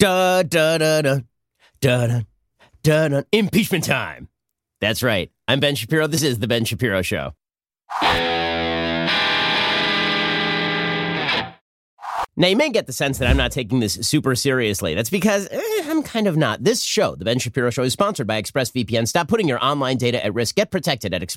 Da da da da da da da da. Impeachment time. That's right. I'm Ben Shapiro. This is the Ben Shapiro Show. Now, you may get the sense that I'm not taking this super seriously. That's because I'm kind of not. This show, The Ben Shapiro Show, is sponsored by ExpressVPN. Stop putting your online data at risk. Get protected at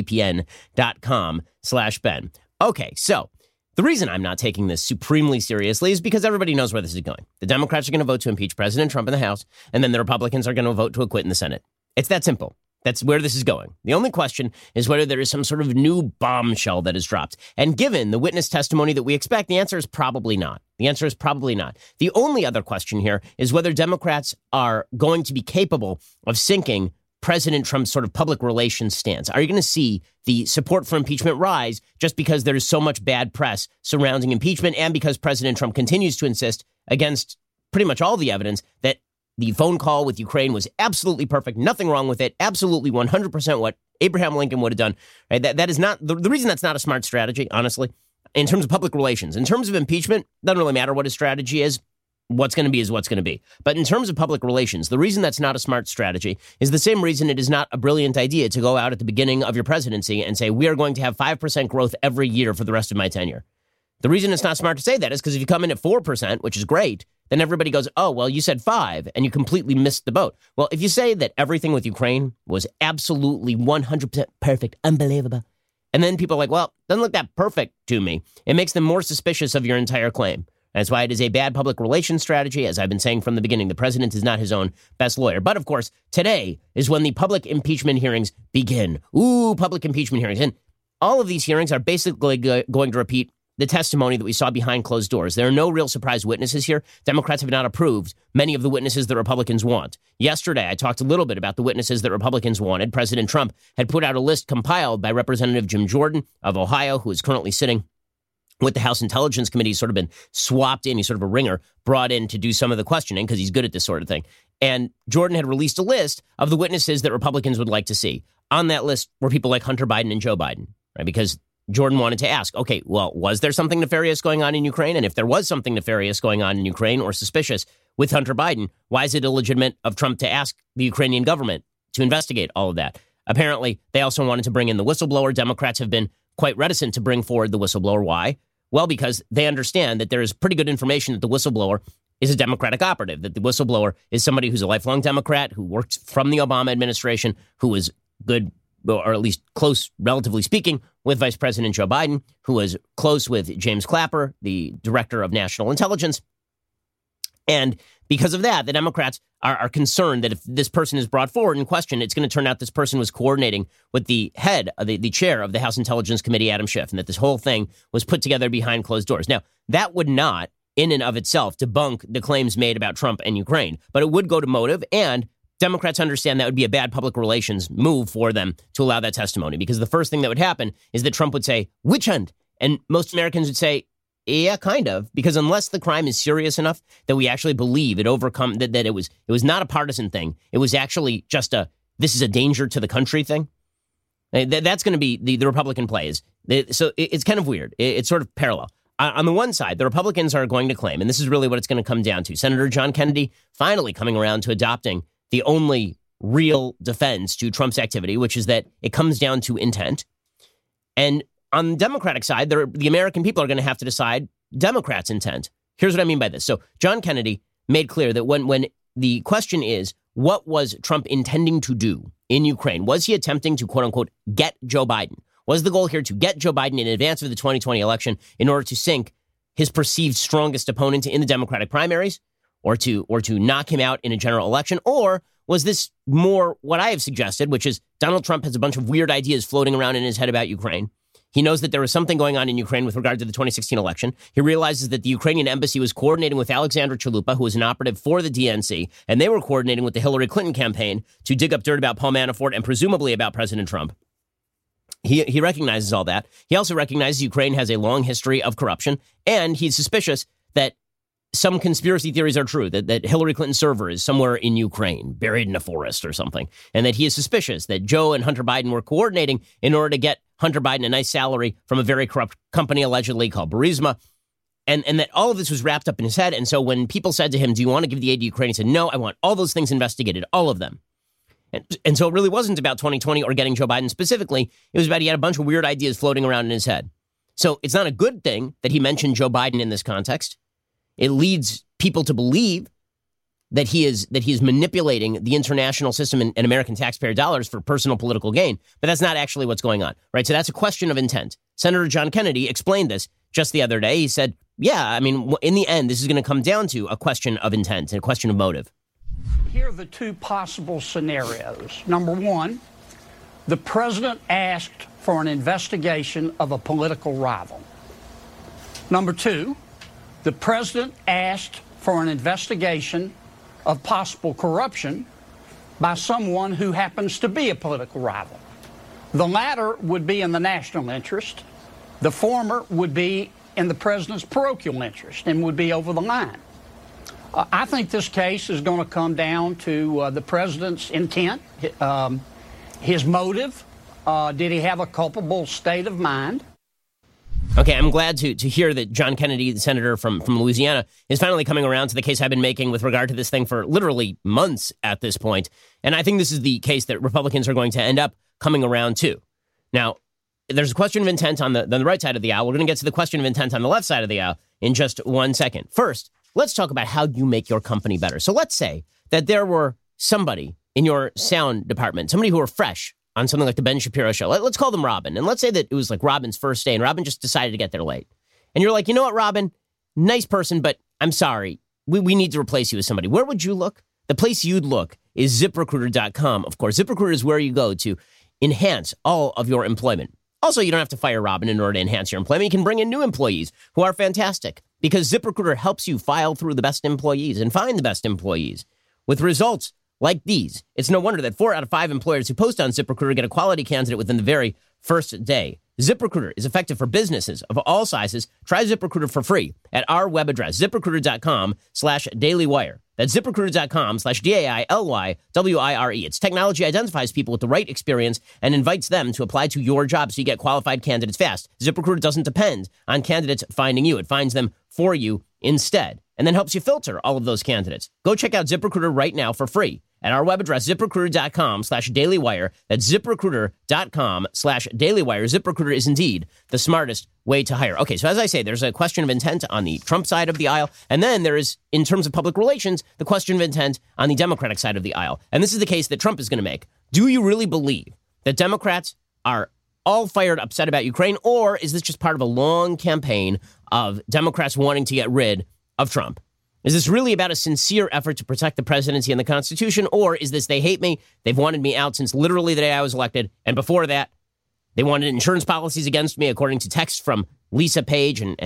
expressvpn.com/Ben. Okay, so the reason I'm not taking this supremely seriously is because everybody knows where this is going. The Democrats are going to vote to impeach President Trump in the House, and then the Republicans are going to vote to acquit in the Senate. It's that simple. That's where this is going. The only question is whether there is some sort of new bombshell that is dropped. And given the witness testimony that we expect, the answer is probably not. The answer is probably not. The only other question here is whether Democrats are going to be capable of sinking President Trump's sort of public relations stance. Are you going to see the support for impeachment rise just because there is so much bad press surrounding impeachment and because President Trump continues to insist against pretty much all the evidence that the phone call with Ukraine was absolutely perfect, nothing wrong with it, absolutely 100% what Abraham Lincoln would have done. Right? That is not the reason that's not a smart strategy, honestly, in terms of public relations. In terms of impeachment, doesn't really matter what his strategy is. What's going to be is what's going to be. But in terms of public relations, the reason that's not a smart strategy is the same reason it is not a brilliant idea to go out at the beginning of your presidency and say, we are going to have 5% growth every year for the rest of my tenure. The reason it's not smart to say that is because if you come in at 4%, which is great, then everybody goes, oh, well, you said 5 and you completely missed the boat. Well, if you say that everything with Ukraine was absolutely 100% perfect, unbelievable, and then people are like, well, doesn't look that perfect to me, it makes them more suspicious of your entire claim. That's why it is a bad public relations strategy. As I've been saying from the beginning, the president is not his own best lawyer. But of course, today is when the public impeachment hearings begin. Ooh, public impeachment hearings. And all of these hearings are basically going to repeat the testimony that we saw behind closed doors. There are no real surprise witnesses here. Democrats have not approved many of the witnesses that Republicans want. Yesterday, I talked a little bit about the witnesses that Republicans wanted. President Trump had put out a list compiled by Representative Jim Jordan of Ohio, who is currently sitting with the House Intelligence Committee. He's sort of been swapped in. He's sort of a ringer, brought in to do some of the questioning because he's good at this sort of thing. And Jordan had released a list of the witnesses that Republicans would like to see. On that list were people like Hunter Biden and Joe Biden, right? Because Jordan wanted to ask, okay, well, was there something nefarious going on in Ukraine? And if there was something nefarious going on in Ukraine or suspicious with Hunter Biden, why is it illegitimate of Trump to ask the Ukrainian government to investigate all of that? Apparently, they also wanted to bring in the whistleblower. Democrats have been quite reticent to bring forward the whistleblower. Why? Well, because they understand that there is pretty good information that the whistleblower is a Democratic operative, that the whistleblower is somebody who's a lifelong Democrat, who works from the Obama administration, who is good, or at least close, relatively speaking, with Vice President Joe Biden, who was close with James Clapper, the director of national intelligence. And because of that, the Democrats are concerned that if this person is brought forward in question, it's going to turn out this person was coordinating with the head, of the chair of the House Intelligence Committee, Adam Schiff, and that this whole thing was put together behind closed doors. Now, that would not, in and of itself, debunk the claims made about Trump and Ukraine, but it would go to motive, and Democrats understand that would be a bad public relations move for them to allow that testimony, because the first thing that would happen is that Trump would say, witch hunt, and most Americans would say, yeah, kind of, because unless the crime is serious enough that we actually believe it that it was not a partisan thing, it was actually just this is a danger to the country thing. That's going to be the Republican plays. So it's kind of weird. It's sort of parallel. On the one side, the Republicans are going to claim, and this is really what it's going to come down to, Senator John Kennedy finally coming around to adopting the only real defense to Trump's activity, which is that it comes down to intent. And on the Democratic side, the American people are going to have to decide Democrats' intent. Here's what I mean by this. So John Kennedy made clear that when the question is, what was Trump intending to do in Ukraine? Was he attempting to, quote unquote, get Joe Biden? Was the goal here to get Joe Biden in advance of the 2020 election in order to sink his perceived strongest opponent in the Democratic primaries, or to knock him out in a general election? Or was this more what I have suggested, which is Donald Trump has a bunch of weird ideas floating around in his head about Ukraine. He knows that there was something going on in Ukraine with regard to the 2016 election. He realizes that the Ukrainian embassy was coordinating with Alexandra Chalupa, who was an operative for the DNC, and they were coordinating with the Hillary Clinton campaign to dig up dirt about Paul Manafort and presumably about President Trump. He recognizes all that. He also recognizes Ukraine has a long history of corruption, and he's suspicious that some conspiracy theories are true, that Hillary Clinton's server is somewhere in Ukraine, buried in a forest or something, and that he is suspicious that Joe and Hunter Biden were coordinating in order to get Hunter Biden a nice salary from a very corrupt company, allegedly, called Burisma. And that all of this was wrapped up in his head. And so when people said to him, do you want to give the aid to Ukraine? He said, no, I want all those things investigated, all of them. And so it really wasn't about 2020 or getting Joe Biden specifically. It was about he had a bunch of weird ideas floating around in his head. So it's not a good thing that he mentioned Joe Biden in this context. It leads people to believe that he is manipulating the international system and American taxpayer dollars for personal political gain. But that's not actually what's going on, right? So that's a question of intent. Senator John Kennedy explained this just the other day. He said, yeah, I mean, in the end, this is going to come down to a question of intent and a question of motive. Here are the two possible scenarios. Number one, the president asked for an investigation of a political rival. Number two, the president asked for an investigation of possible corruption by someone who happens to be a political rival. The latter would be in the national interest. The former would be in the president's parochial interest and would be over the line. I think this case is going to come down to the president's intent, his motive. Did he have a culpable state of mind? Okay, I'm glad to hear that John Kennedy, the senator from Louisiana, is finally coming around to the case I've been making with regard to this thing for literally months at this point. And I think this is the case that Republicans are going to end up coming around to. Now, there's a question of intent on the right side of the aisle. We're going to get to the question of intent on the left side of the aisle in just 1 second. First, let's talk about how you make your company better. So let's say that there were somebody in your sound department, somebody who were fresh on something like the Ben Shapiro show. Let's call them Robin. And let's say that it was like Robin's first day and Robin just decided to get there late. And you're like, you know what, Robin? Nice person, but I'm sorry. We need to replace you with somebody. Where would you look? The place you'd look is ZipRecruiter.com. Of course, ZipRecruiter is where you go to enhance all of your employment. Also, you don't have to fire Robin in order to enhance your employment. You can bring in new employees who are fantastic because ZipRecruiter helps you file through the best employees and find the best employees with results like these. It's no wonder that 4 out of 5 employers who post on ZipRecruiter get a quality candidate within the very first day. ZipRecruiter is effective for businesses of all sizes. Try ZipRecruiter for free at our web address, ZipRecruiter.com/dailywire. That's ZipRecruiter.com/DAILYWIRE. Its technology identifies people with the right experience and invites them to apply to your job so you get qualified candidates fast. ZipRecruiter doesn't depend on candidates finding you. It finds them for you instead and then helps you filter all of those candidates. Go check out ZipRecruiter right now for free at our web address, ZipRecruiter.com/dailywire. That's ZipRecruiter.com/dailywire. ZipRecruiter is indeed the smartest way to hire. Okay, so as I say, there's a question of intent on the Trump side of the aisle, and then there is, in terms of public relations, the question of intent on the Democratic side of the aisle. And this is the case that Trump is going to make. Do you really believe that Democrats are all fired upset about Ukraine, or is this just part of a long campaign of Democrats wanting to get rid of Trump? Is this really about a sincere effort to protect the presidency and the Constitution, or is this they hate me, they've wanted me out since literally the day I was elected, and before that, they wanted insurance policies against me, according to texts from Lisa Page and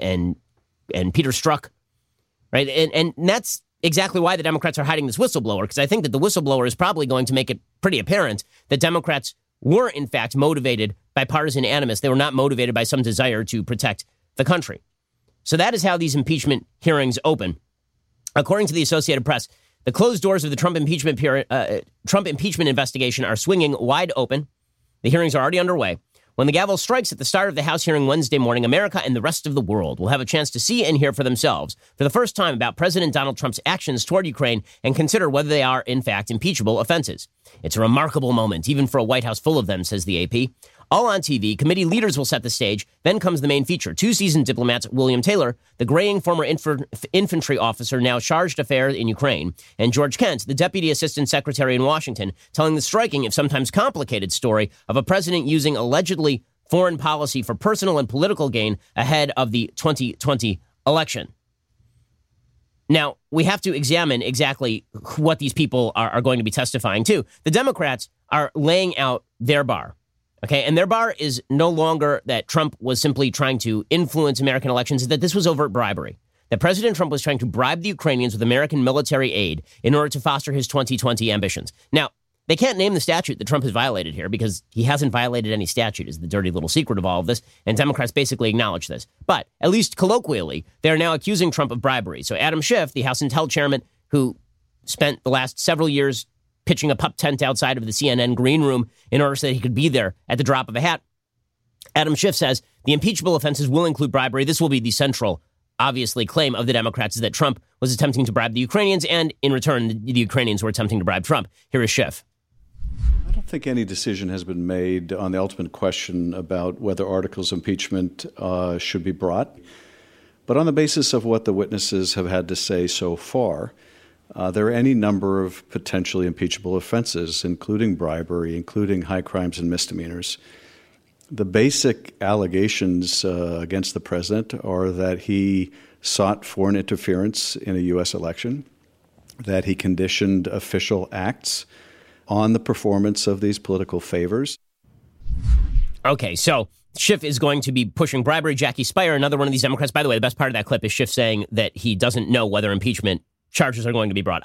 Peter Strzok, right? And that's exactly why the Democrats are hiding this whistleblower, because I think that the whistleblower is probably going to make it pretty apparent that Democrats were, in fact, motivated by partisan animus. They were not motivated by some desire to protect the country. So that is how these impeachment hearings open. According to the Associated Press, the closed doors of the Trump impeachment investigation are swinging wide open. The hearings are already underway. When the gavel strikes at the start of the House hearing Wednesday morning, America and the rest of the world will have a chance to see and hear for themselves for the first time about President Donald Trump's actions toward Ukraine and consider whether they are, in fact, impeachable offenses. It's a remarkable moment, even for a White House full of them, says the AP. All on TV, committee leaders will set the stage. Then comes the main feature. 2 seasoned diplomats, William Taylor, the graying former infantry officer now chargé d'affaires in Ukraine, and George Kent, the deputy assistant secretary in Washington, telling the striking, if sometimes complicated, story of a president using allegedly foreign policy for personal and political gain ahead of the 2020 election. Now, we have to examine exactly what these people are going to be testifying to. The Democrats are laying out their bar. Okay, and their bar is no longer that Trump was simply trying to influence American elections, it's that this was overt bribery. That President Trump was trying to bribe the Ukrainians with American military aid in order to foster his 2020 ambitions. Now, they can't name the statute that Trump has violated here because he hasn't violated any statute, is the dirty little secret of all of this, and Democrats basically acknowledge this. But, at least colloquially, they are now accusing Trump of bribery. So Adam Schiff, the House Intel chairman, who spent the last several years pitching a pup tent outside of the CNN green room in order so that he could be there at the drop of a hat. Adam Schiff says the impeachable offenses will include bribery. This will be the central obviously claim of the Democrats is that Trump was attempting to bribe the Ukrainians, and in return, the Ukrainians were attempting to bribe Trump. Here is Schiff. I don't think any decision has been made on the ultimate question about whether articles of impeachment should be brought. But on the basis of what the witnesses have had to say so far, there are any number of potentially impeachable offenses, including bribery, including high crimes and misdemeanors. The basic allegations against the president are that he sought foreign interference in a U.S. election, that he conditioned official acts on the performance of these political favors. Okay, so Schiff is going to be pushing bribery. Jackie Speier, another one of these Democrats. By the way, the best part of that clip is Schiff saying that he doesn't know whether impeachment charges are going to be brought.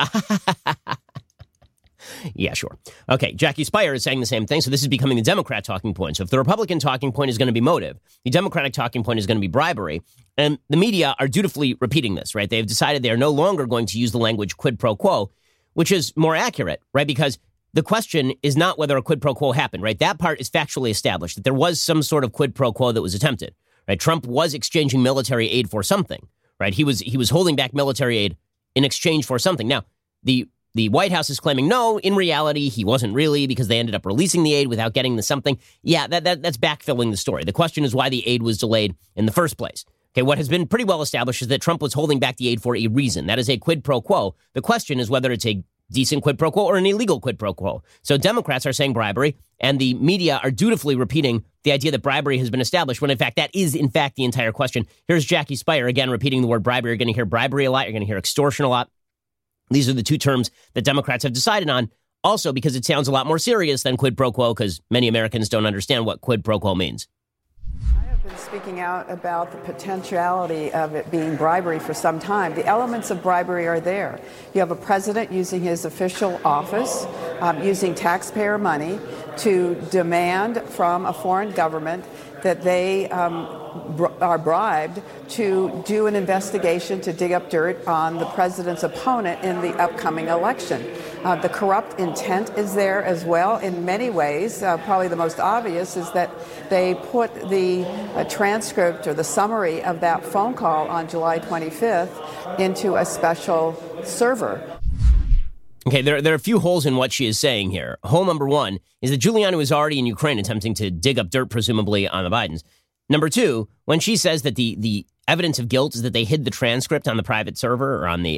Yeah, sure. Okay, Jackie Speier is saying the same thing, so this is becoming the Democrat talking point. So if the Republican talking point is going to be motive, the Democratic talking point is going to be bribery, and the media are dutifully repeating this, right? They've decided they are no longer going to use the language quid pro quo, which is more accurate, right? Because the question is not whether a quid pro quo happened, right? That part is factually established, that there was some sort of quid pro quo that was attempted, right? Trump was exchanging military aid for something, right? He was holding back military aid in exchange for something. Now, the White House is claiming, no, in reality, he wasn't really, because they ended up releasing the aid without getting the something. Yeah, that's backfilling the story. The question is why the aid was delayed in the first place. Okay, what has been pretty well established is that Trump was holding back the aid for a reason. That is a quid pro quo. The question is whether it's a decent quid pro quo or an illegal quid pro quo. So Democrats are saying bribery, and the media are dutifully repeating the idea that bribery has been established, when in fact that is in fact the entire question. Here's Jackie Speier again repeating the word bribery. You're going to hear bribery a lot. You're going to hear extortion a lot. These are the two terms that Democrats have decided on, also because it sounds a lot more serious than quid pro quo, because many Americans don't understand what quid pro quo means. I have been speaking out about the potentiality of it being bribery for some time. The elements of bribery are there. You have a president using his official office, using taxpayer money to demand from a foreign government that they are bribed to do an investigation to dig up dirt on the president's opponent in the upcoming election. The corrupt intent is there as well in many ways. Probably the most obvious is that they put the transcript or the summary of that phone call on July 25th into a special server. Okay, there are a few holes in what she is saying here. Hole number one is that Giuliani was already in Ukraine attempting to dig up dirt, presumably, on the Bidens. Number two, when she says that the evidence of guilt is that they hid the transcript on the private server or on the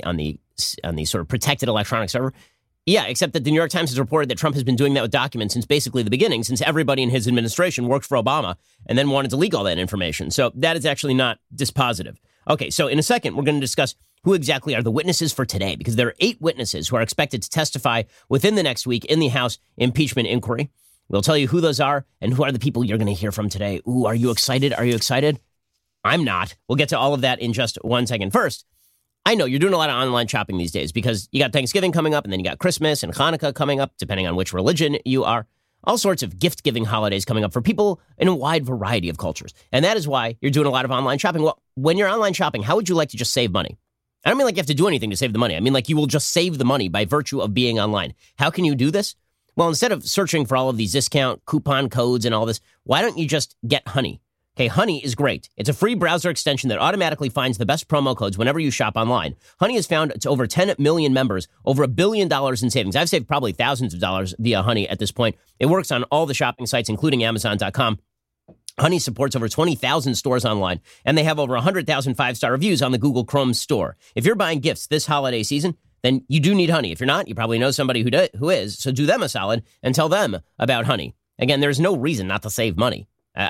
sort of protected electronic server. Yeah, except that the New York Times has reported that Trump has been doing that with documents since basically the beginning, since everybody in his administration worked for Obama and then wanted to leak all that information. So that is actually not dispositive. Okay, so in a second, we're going to discuss who exactly are the witnesses for today, because there are 8 witnesses who are expected to testify within the next week in the House impeachment inquiry. We'll tell you who those are and who are the people you're going to hear from today. Ooh, are you excited? Are you excited? I'm not. We'll get to all of that in just 1 second. First, I know you're doing a lot of online shopping these days because you got Thanksgiving coming up and then you got Christmas and Hanukkah coming up, depending on which religion you are. All sorts of gift-giving holidays coming up for people in a wide variety of cultures. And that is why you're doing a lot of online shopping. Well, when you're online shopping, how would you like to just save money? I don't mean like you have to do anything to save the money. I mean like you will just save the money by virtue of being online. How can you do this? Well, instead of searching for all of these discount coupon codes and all this, why don't you just get Honey? Okay, Honey is great. It's a free browser extension that automatically finds the best promo codes whenever you shop online. Honey has found to over 10 million members, over $1 billion in savings. I've saved probably thousands of dollars via Honey at this point. It works on all the shopping sites, including Amazon.com. Honey supports over 20,000 stores online, and they have over 100,000 5-star reviews on the Google Chrome store. If you're buying gifts this holiday season, then you do need Honey. If you're not, you probably know somebody who is, so do them a solid and tell them about Honey. Again, there's no reason not to save money.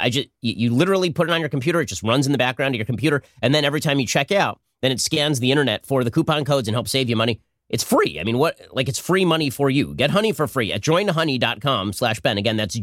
You literally put it on your computer. It just runs in the background of your computer. And then every time you check out, then it scans the internet for the coupon codes and helps save you money. It's free. I mean, it's free money for you. Get Honey for free at joinhoney.com/Ben. Again, that's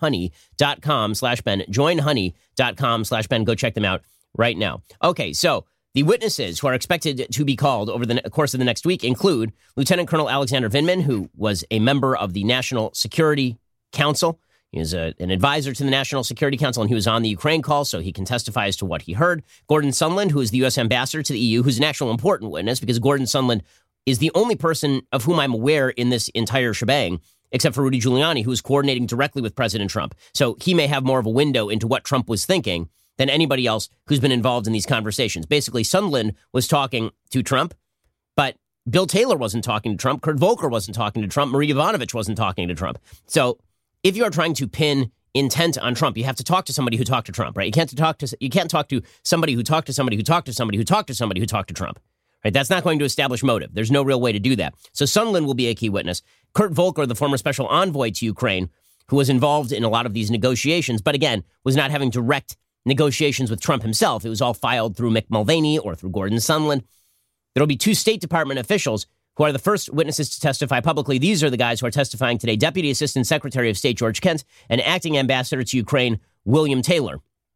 joinhoney.com/Ben. Joinhoney.com/Ben. Go check them out right now. Okay, so the witnesses who are expected to be called over the course of the next week include Lieutenant Colonel Alexander Vindman, who was a member of the National Security Council. He is an advisor to the National Security Council, and he was on the Ukraine call, so he can testify as to what he heard. Gordon Sondland, who is the U.S. ambassador to the EU, who's an actual important witness, because Gordon Sondland is the only person of whom I'm aware in this entire shebang, except for Rudy Giuliani, who is coordinating directly with President Trump. So he may have more of a window into what Trump was thinking than anybody else who's been involved in these conversations. Basically, Sondland was talking to Trump, but Bill Taylor wasn't talking to Trump. Kurt Volker wasn't talking to Trump. Marie Yovanovitch wasn't talking to Trump. So if you are trying to pin intent on Trump, you have to talk to somebody who talked to Trump, right? You can't talk to somebody who talked to somebody who talked to somebody who talked to somebody who talked to Trump, right? That's not going to establish motive. There's no real way to do that. So Sondland will be a key witness. Kurt Volker, the former special envoy to Ukraine, who was involved in a lot of these negotiations, but again, was not having direct negotiations with Trump himself. It was all filed through Mick Mulvaney or through Gordon Sondland. There'll be 2 State Department officials who are the first witnesses to testify publicly. These are the guys who are testifying today: Deputy Assistant Secretary of State George Kent and Acting Ambassador to Ukraine William Taylor.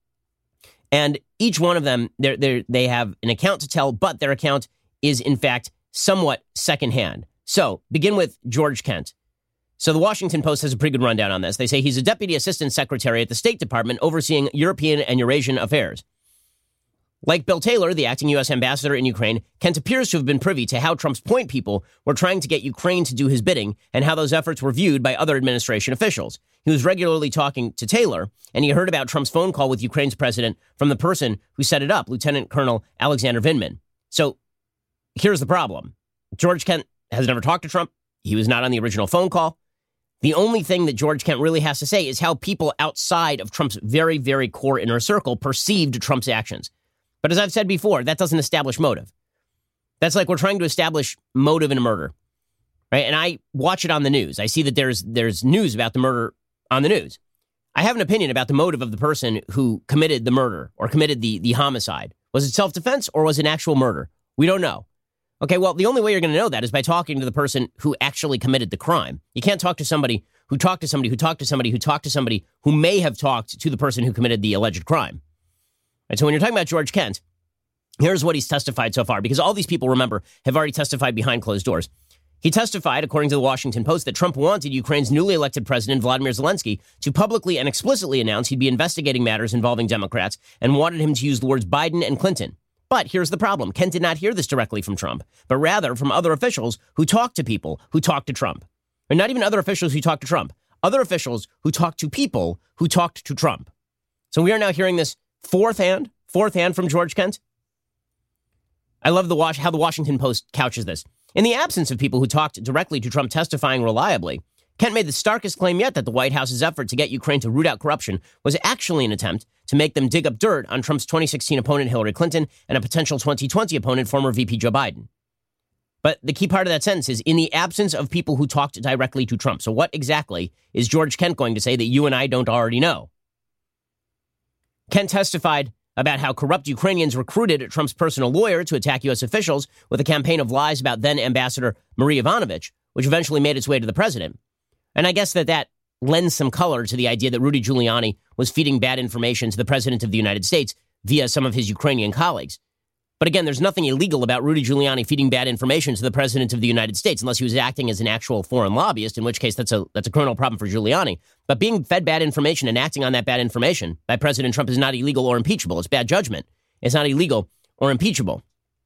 And each one of them, they have an account to tell, but their account is, in fact, somewhat secondhand. So, begin with George Kent. So the Washington Post has a pretty good rundown on this. They say he's a Deputy Assistant Secretary at the State Department overseeing European and Eurasian affairs. Like Bill Taylor, the acting U.S. ambassador in Ukraine, Kent appears to have been privy to how Trump's point people were trying to get Ukraine to do his bidding and how those efforts were viewed by other administration officials. He was regularly talking to Taylor, and he heard about Trump's phone call with Ukraine's president from the person who set it up, Lieutenant Colonel Alexander Vindman. So here's the problem. George Kent has never talked to Trump. He was not on the original phone call. The only thing that George Kent really has to say is how people outside of Trump's very, very core inner circle perceived Trump's actions. But as I've said before, that doesn't establish motive. That's like we're trying to establish motive in a murder, right? And I watch it on the news. I see that there's news about the murder on the news. I have an opinion about the motive of the person who committed the murder or committed the homicide. Was it self-defense or was it an actual murder? We don't know. Okay, well, the only way you're going to know that is by talking to the person who actually committed the crime. You can't talk to somebody who talked to somebody who talked to somebody who talked to somebody who may have talked to the person who committed the alleged crime. And so when you're talking about George Kent, here's what he's testified so far, because all these people, remember, have already testified behind closed doors. He testified, according to the Washington Post, that Trump wanted Ukraine's newly elected president, Vladimir Zelensky, to publicly and explicitly announce he'd be investigating matters involving Democrats and wanted him to use the words Biden and Clinton. But here's the problem. Kent did not hear this directly from Trump, but rather from other officials who talked to people who talked to Trump. Or not even other officials who talked to Trump. Other officials who talked to people who talked to Trump. So we are now hearing this fourth hand from George Kent. I love how the Washington Post couches this. In the absence of people who talked directly to Trump testifying reliably, Kent made the starkest claim yet that the White House's effort to get Ukraine to root out corruption was actually an attempt to make them dig up dirt on Trump's 2016 opponent Hillary Clinton and a potential 2020 opponent, former VP Joe Biden. But the key part of that sentence is in the absence of people who talked directly to Trump. So what exactly is George Kent going to say that you and I don't already know? Kent testified about how corrupt Ukrainians recruited Trump's personal lawyer to attack U.S. officials with a campaign of lies about then-Ambassador Marie Yovanovitch, which eventually made its way to the president. And I guess that lends some color to the idea that Rudy Giuliani was feeding bad information to the president of the United States via some of his Ukrainian colleagues. But again, there's nothing illegal about Rudy Giuliani feeding bad information to the president of the United States, unless he was acting as an actual foreign lobbyist, in which case that's a criminal problem for Giuliani. But being fed bad information and acting on that bad information by President Trump is not illegal or impeachable. It's bad judgment. It's not illegal or impeachable.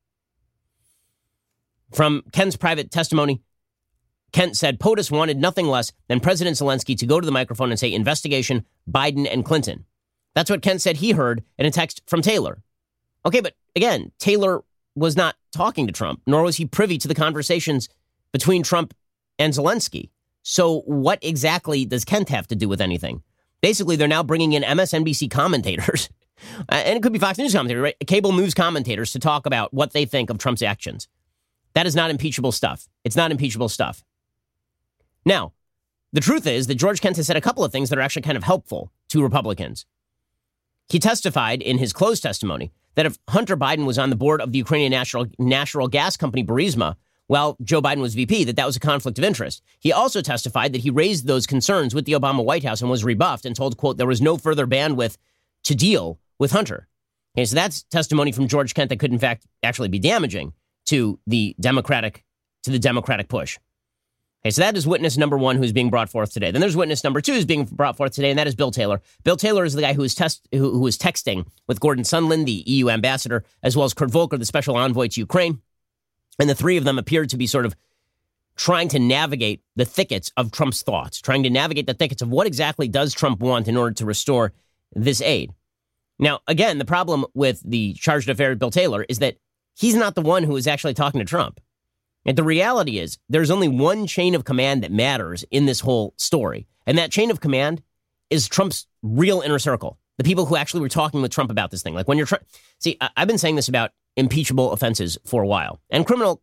From Kent's private testimony, Kent said POTUS wanted nothing less than President Zelensky to go to the microphone and say, investigation, Biden and Clinton. That's what Kent said he heard in a text from Taylor. Okay, but again, Taylor was not talking to Trump, nor was he privy to the conversations between Trump and Zelensky. So what exactly does Kent have to do with anything? Basically, they're now bringing in MSNBC commentators, and it could be Fox News commentators, right? Cable news commentators to talk about what they think of Trump's actions. That is not impeachable stuff. It's not impeachable stuff. Now, the truth is that George Kent has said a couple of things that are actually kind of helpful to Republicans. He testified in his closed testimony that if Hunter Biden was on the board of the Ukrainian natural gas company Burisma, while Joe Biden was VP, that was a conflict of interest. He also testified that he raised those concerns with the Obama White House and was rebuffed and told, quote, there was no further bandwidth to deal with Hunter. Okay, so that's testimony from George Kent that could, in fact, actually be damaging to the Democratic push. Okay, so that is witness number one who's being brought forth today. Then there's witness number two who's being brought forth today, and that is Bill Taylor. Bill Taylor is the guy who was texting with Gordon Sondland, the EU ambassador, as well as Kurt Volker, the special envoy to Ukraine. And the three of them appeared to be sort of trying to navigate the thickets of Trump's thoughts, trying to navigate the thickets of what exactly does Trump want in order to restore this aid. Now, again, the problem with the charge d'affaires Bill Taylor is that he's not the one who is actually talking to Trump. And the reality is there's only one chain of command that matters in this whole story. And that chain of command is Trump's real inner circle, the people who actually were talking with Trump about this thing. Like when you're see, I've been saying this about impeachable offenses for a while and criminal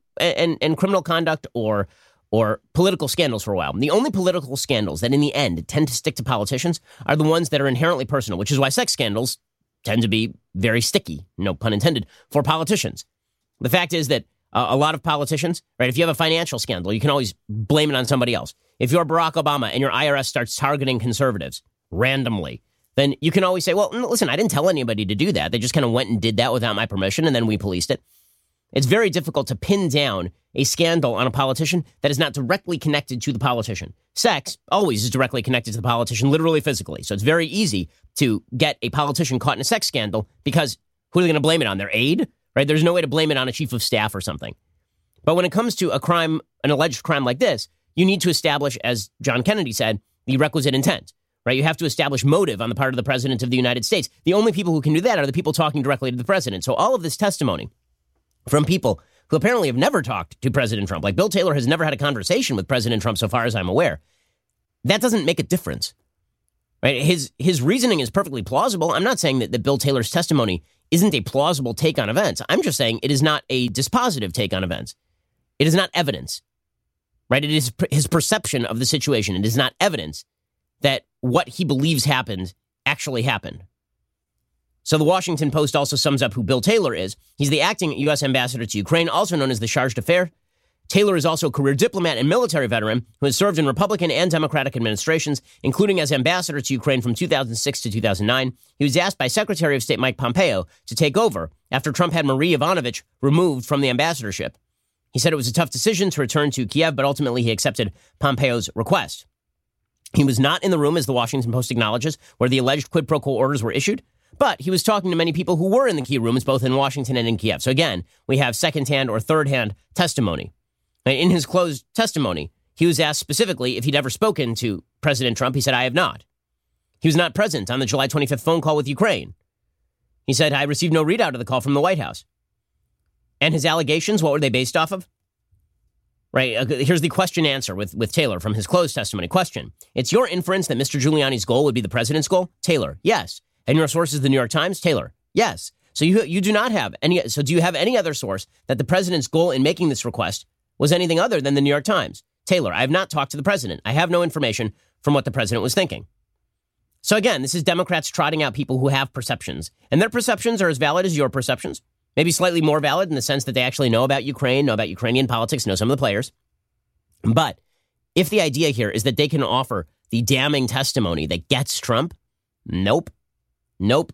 conduct or political scandals for a while. The only political scandals that in the end tend to stick to politicians are the ones that are inherently personal, which is why sex scandals tend to be very sticky, no pun intended, for politicians. The fact is that a lot of politicians, right, if you have a financial scandal, you can always blame it on somebody else. If you're Barack Obama and your IRS starts targeting conservatives randomly, then you can always say, well, listen, I didn't tell anybody to do that. They just kind of went and did that without my permission, and then we policed it. It's very difficult to pin down a scandal on a politician that is not directly connected to the politician. Sex always is directly connected to the politician, literally physically. So it's very easy to get a politician caught in a sex scandal because who are they going to blame it on? Their aide? Right? There's no way to blame it on a chief of staff or something. But when it comes to a crime, an alleged crime like this, you need to establish, as John Kennedy said, the requisite intent. Right? You have to establish motive on the part of the president of the United States. The only people who can do that are the people talking directly to the president. So all of this testimony from people who apparently have never talked to President Trump, like Bill Taylor has never had a conversation with President Trump so far as I'm aware, that doesn't make a difference. Right? His reasoning is perfectly plausible. I'm not saying that Bill Taylor's testimony isn't a plausible take on events. I'm just saying it is not a dispositive take on events. It is not evidence. Right? It is his perception of the situation. It is not evidence that what he believes happened actually happened. So the Washington Post also sums up who Bill Taylor is. He's the acting U.S. ambassador to Ukraine, also known as the charge d'affaires. Taylor is also a career diplomat and military veteran who has served in Republican and Democratic administrations, including as ambassador to Ukraine from 2006 to 2009. He was asked by Secretary of State Mike Pompeo to take over after Trump had Marie Yovanovitch removed from the ambassadorship. He said it was a tough decision to return to Kiev, but ultimately he accepted Pompeo's request. He was not in the room, as the Washington Post acknowledges, where the alleged quid pro quo orders were issued, but he was talking to many people who were in the key rooms, both in Washington and in Kiev. So again, we have secondhand or third-hand testimony. In his closed testimony, he was asked specifically if he'd ever spoken to President Trump. He said, I have not. He was not present on the July 25th phone call with Ukraine. He said, I received no readout of the call from the White House. And his allegations, what were they based off of? Right. Here's the question answer with Taylor from his closed testimony. Question. It's your inference that Mr. Giuliani's goal would be the president's goal? Taylor. Yes. And your source is the New York Times? Taylor. Yes. So you do not have any. So do you have any other source that the president's goal in making this request was anything other than the New York Times? Taylor. I have not talked to the president. I have no information from what the president was thinking. So again, this is Democrats trotting out people who have perceptions, and their perceptions are as valid as your perceptions. Maybe slightly more valid in the sense that they actually know about Ukraine, know about Ukrainian politics, know some of the players. But if the idea here is that they can offer the damning testimony that gets Trump, nope. The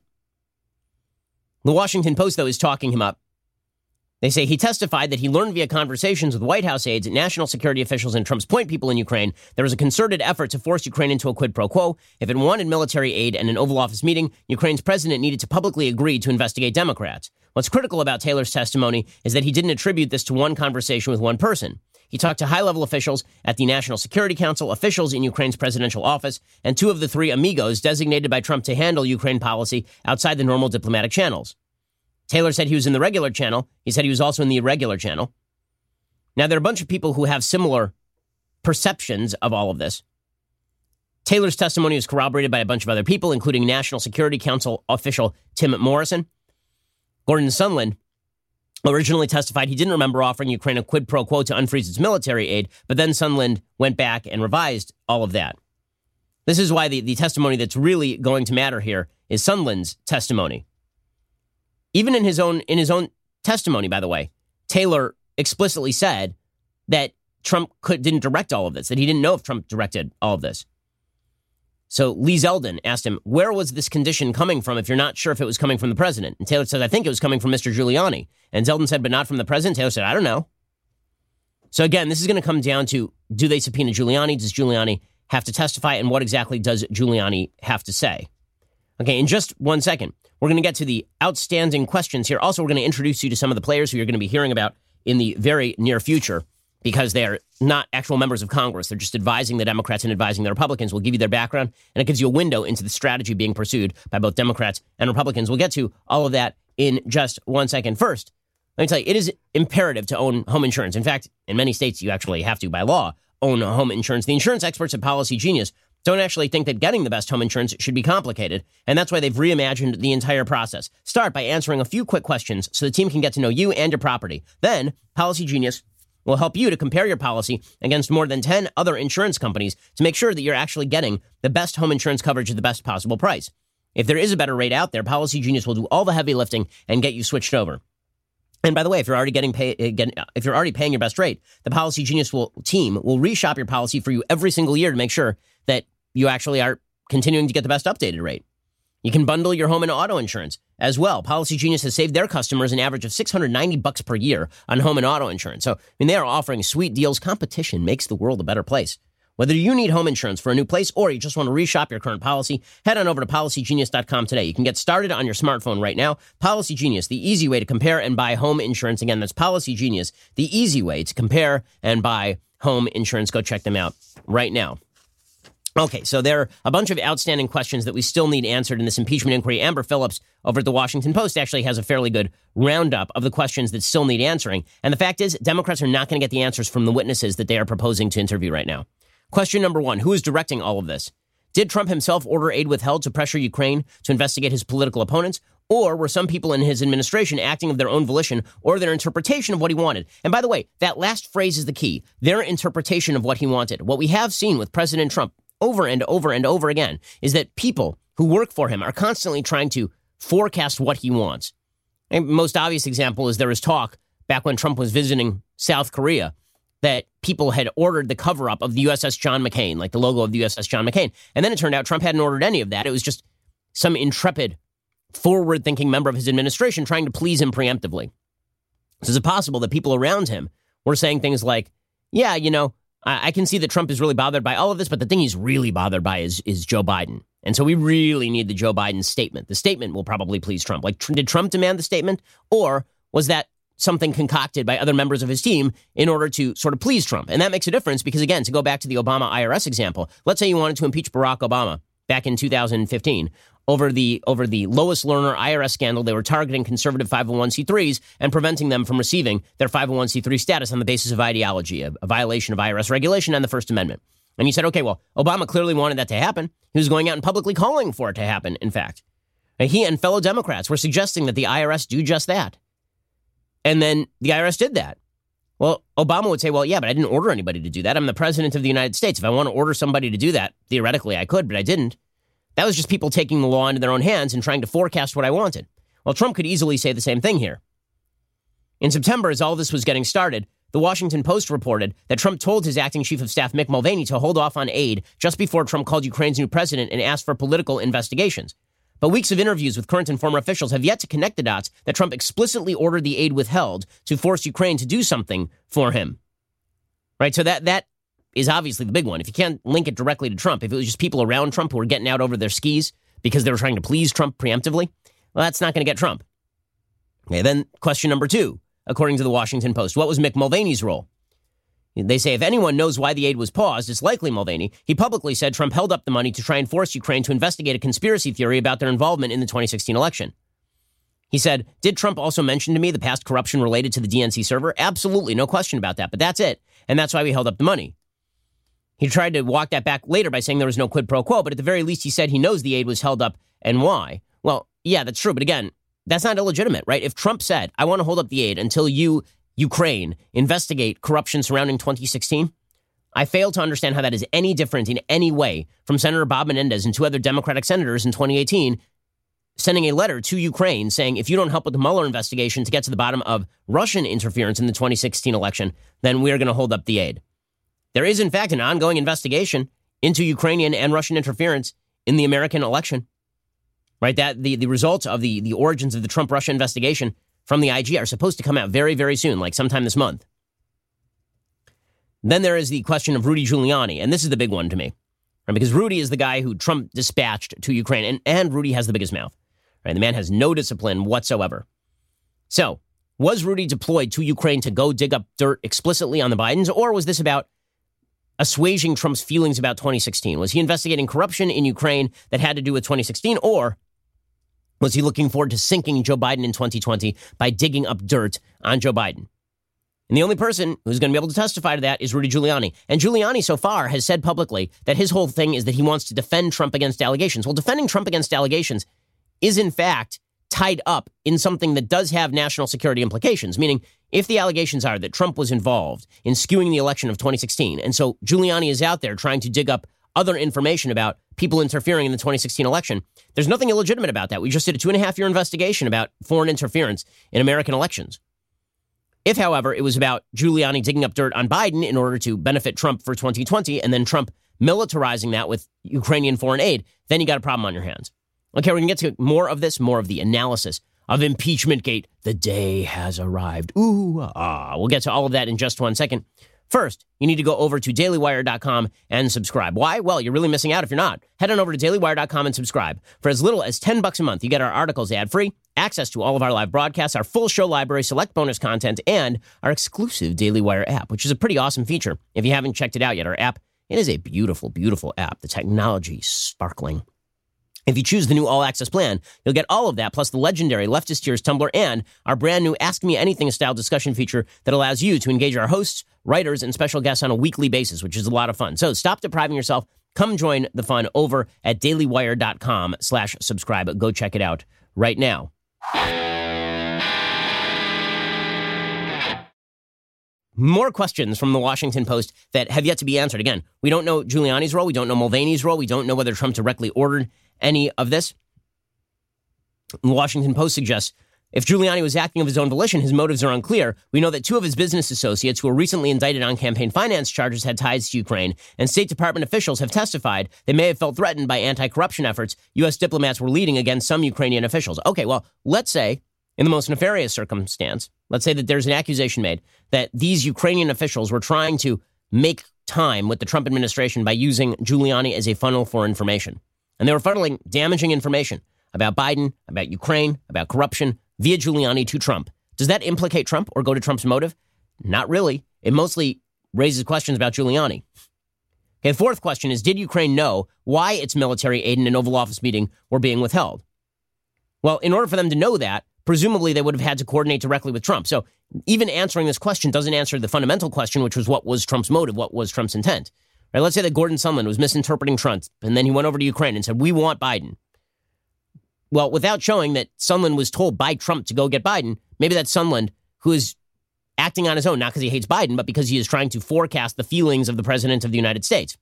Washington Post, though, is talking him up. They say he testified that he learned via conversations with White House aides, national security officials, and Trump's point people in Ukraine there was a concerted effort to force Ukraine into a quid pro quo. If it wanted military aid and an Oval Office meeting, Ukraine's president needed to publicly agree to investigate Democrats. What's critical about Taylor's testimony is that he didn't attribute this to one conversation with one person. He talked to high-level officials at the National Security Council, officials in Ukraine's presidential office, and two of the three amigos designated by Trump to handle Ukraine policy outside the normal diplomatic channels. Taylor said he was in the regular channel. He said he was also in the irregular channel. Now, there are a bunch of people who have similar perceptions of all of this. Taylor's testimony was corroborated by a bunch of other people, including National Security Council official Tim Morrison. Gordon Sondland originally testified he didn't remember offering Ukraine a quid pro quo to unfreeze its military aid, but then Sondland went back and revised all of that. This is why the testimony that's really going to matter here is Sondland's testimony. Even in his own testimony, by the way, Taylor explicitly said that Trump didn't direct all of this, that he didn't know if Trump directed all of this. So Lee Zeldin asked him, where was this condition coming from if you're not sure if it was coming from the president? And Taylor said, I think it was coming from Mr. Giuliani. And Zeldin said, but not from the president? Taylor said, I don't know. So again, this is going to come down to, do they subpoena Giuliani? Does Giuliani have to testify? And what exactly does Giuliani have to say? Okay, in just 1 second, we're going to get to the outstanding questions here. Also, we're going to introduce you to some of the players who you're going to be hearing about in the very near future. because they're not actual members of Congress. They're just advising the Democrats and advising the Republicans. We'll give you their background, and it gives you a window into the strategy being pursued by both Democrats and Republicans. We'll get to all of that in just 1 second. First, let me tell you, it is imperative to own home insurance. In fact, in many states, you actually have to, by law, own home insurance. The insurance experts at Policy Genius don't actually think that getting the best home insurance should be complicated, and that's why they've reimagined the entire process. Start by answering a few quick questions so the team can get to know you and your property. Then, Policy Genius will help you to compare your policy against more than 10 other insurance companies to make sure that you're actually getting the best home insurance coverage at the best possible price. If there is a better rate out there, Policy Genius will do all the heavy lifting and get you switched over. And by the way, if you're already paying your best rate, the Policy Genius team will reshop your policy for you every single year to make sure that you actually are continuing to get the best updated rate. You can bundle your home and auto insurance as well. Policy Genius has saved their customers an average of $690 per year on home and auto insurance. So, they are offering sweet deals. Competition makes the world a better place. Whether you need home insurance for a new place or you just want to reshop your current policy, head on over to PolicyGenius.com today. You can get started on your smartphone right now. Policy Genius, the easy way to compare and buy home insurance. Again, that's Policy Genius, the easy way to compare and buy home insurance. Go check them out right now. Okay, so there are a bunch of outstanding questions that we still need answered in this impeachment inquiry. Amber Phillips over at the Washington Post actually has a fairly good roundup of the questions that still need answering. And the fact is, Democrats are not going to get the answers from the witnesses that they are proposing to interview right now. Question number one, who is directing all of this? Did Trump himself order aid withheld to pressure Ukraine to investigate his political opponents? Or were some people in his administration acting of their own volition or their interpretation of what he wanted? And by the way, that last phrase is the key. Their interpretation of what he wanted. What we have seen with President Trump over and over and over again is that people who work for him are constantly trying to forecast what he wants. And most obvious example is there was talk back when Trump was visiting South Korea that people had ordered the cover-up of the USS John McCain, like the logo of the USS John McCain. And then it turned out Trump hadn't ordered any of that. It was just some intrepid, forward-thinking member of his administration trying to please him preemptively. So is it possible that people around him were saying things like, yeah, I can see that Trump is really bothered by all of this, but the thing he's really bothered by is Joe Biden. And so we really need the Joe Biden statement. The statement will probably please Trump. Like, did Trump demand the statement? Or was that something concocted by other members of his team in order to sort of please Trump? And that makes a difference because, again, to go back to the Obama IRS example, let's say you wanted to impeach Barack Obama back in 2015. Over the Lois Lerner IRS scandal, they were targeting conservative 501c3s and preventing them from receiving their 501c3 status on the basis of ideology, a violation of IRS regulation and the First Amendment. And you said, okay, well, Obama clearly wanted that to happen. He was going out and publicly calling for it to happen, in fact. And he and fellow Democrats were suggesting that the IRS do just that. And then the IRS did that. Well, Obama would say, well, yeah, but I didn't order anybody to do that. I'm the president of the United States. If I want to order somebody to do that, theoretically I could, but I didn't. That was just people taking the law into their own hands and trying to forecast what I wanted. Well, Trump could easily say the same thing here. In September, as all this was getting started, the Washington Post reported that Trump told his acting chief of staff, Mick Mulvaney, to hold off on aid just before Trump called Ukraine's new president and asked for political investigations. But weeks of interviews with current and former officials have yet to connect the dots that Trump explicitly ordered the aid withheld to force Ukraine to do something for him. Right? So that is obviously the big one. If you can't link it directly to Trump, if it was just people around Trump who were getting out over their skis because they were trying to please Trump preemptively, well, that's not going to get Trump. Okay, then question number two, according to the Washington Post, what was Mick Mulvaney's role? They say if anyone knows why the aid was paused, it's likely Mulvaney. He publicly said Trump held up the money to try and force Ukraine to investigate a conspiracy theory about their involvement in the 2016 election. He said, did Trump also mention to me the past corruption related to the DNC server? Absolutely, no question about that, but that's it. And that's why we held up the money. He tried to walk that back later by saying there was no quid pro quo, but at the very least he said he knows the aid was held up and why. Well, yeah, that's true. But again, that's not illegitimate, right? If Trump said, I want to hold up the aid until you, Ukraine, investigate corruption surrounding 2016, I fail to understand how that is any different in any way from Senator Bob Menendez and two other Democratic senators in 2018 sending a letter to Ukraine saying, if you don't help with the Mueller investigation to get to the bottom of Russian interference in the 2016 election, then we are going to hold up the aid. There is, in fact, an ongoing investigation into Ukrainian and Russian interference in the American election, right? That the results of the origins of the Trump-Russia investigation from the IG are supposed to come out very, very soon, like sometime this month. Then there is the question of Rudy Giuliani, and this is the big one to me, right? Because Rudy is the guy who Trump dispatched to Ukraine, and Rudy has the biggest mouth, right? The man has no discipline whatsoever. So was Rudy deployed to Ukraine to go dig up dirt explicitly on the Bidens, or was this about assuaging Trump's feelings about 2016? Was he investigating corruption in Ukraine that had to do with 2016, or was he looking forward to sinking Joe Biden in 2020 by digging up dirt on Joe Biden? And the only person who's going to be able to testify to that is Rudy Giuliani. And Giuliani so far has said publicly that his whole thing is that he wants to defend Trump against allegations. Well, defending Trump against allegations is in fact tied up in something that does have national security implications, meaning if the allegations are that Trump was involved in skewing the election of 2016, and so Giuliani is out there trying to dig up other information about people interfering in the 2016 election, there's nothing illegitimate about that. We just did a 2.5-year investigation about foreign interference in American elections. If, however, it was about Giuliani digging up dirt on Biden in order to benefit Trump for 2020, and then Trump militarizing that with Ukrainian foreign aid, then you got a problem on your hands. Okay, we're going to get to more of this, more of the analysis of impeachment gate. The day has arrived. Ooh, ah. We'll get to all of that in just 1 second. First, you need to go over to dailywire.com and subscribe. Why? Well, you're really missing out if you're not. Head on over to dailywire.com and subscribe. For as little as $10 a month, you get our articles ad-free, access to all of our live broadcasts, our full show library, select bonus content, and our exclusive Daily Wire app, which is a pretty awesome feature. If you haven't checked it out yet, our app, it is a beautiful, beautiful app. The technology sparkling. If you choose the new all-access plan, you'll get all of that, plus the legendary Leftist Tears Tumblr and our brand new Ask Me Anything-style discussion feature that allows you to engage our hosts, writers, and special guests on a weekly basis, which is a lot of fun. So stop depriving yourself. Come join the fun over at dailywire.com/subscribe. Go check it out right now. More questions from the Washington Post that have yet to be answered. Again, we don't know Giuliani's role. We don't know Mulvaney's role. We don't know whether Trump directly ordered any of this. The Washington Post suggests if Giuliani was acting of his own volition, his motives are unclear. We know that two of his business associates who were recently indicted on campaign finance charges had ties to Ukraine, and State Department officials have testified they may have felt threatened by anti-corruption efforts U.S. diplomats were leading against some Ukrainian officials. Okay, well, let's say, in the most nefarious circumstance, let's say that there's an accusation made that these Ukrainian officials were trying to make time with the Trump administration by using Giuliani as a funnel for information. And they were funneling damaging information about Biden, about Ukraine, about corruption via Giuliani to Trump. Does that implicate Trump or go to Trump's motive? Not really. It mostly raises questions about Giuliani. Okay, the fourth question is, did Ukraine know why its military aid in an Oval Office meeting were being withheld? Well, in order for them to know that, presumably they would have had to coordinate directly with Trump. So even answering this question doesn't answer the fundamental question, which was what was Trump's motive? What was Trump's intent? Right, let's say that Gordon Sondland was misinterpreting Trump, and then he went over to Ukraine and said, we want Biden. Well, without showing that Sondland was told by Trump to go get Biden, maybe that's Sondland who is acting on his own, not because he hates Biden, but because he is trying to forecast the feelings of the president of the United States.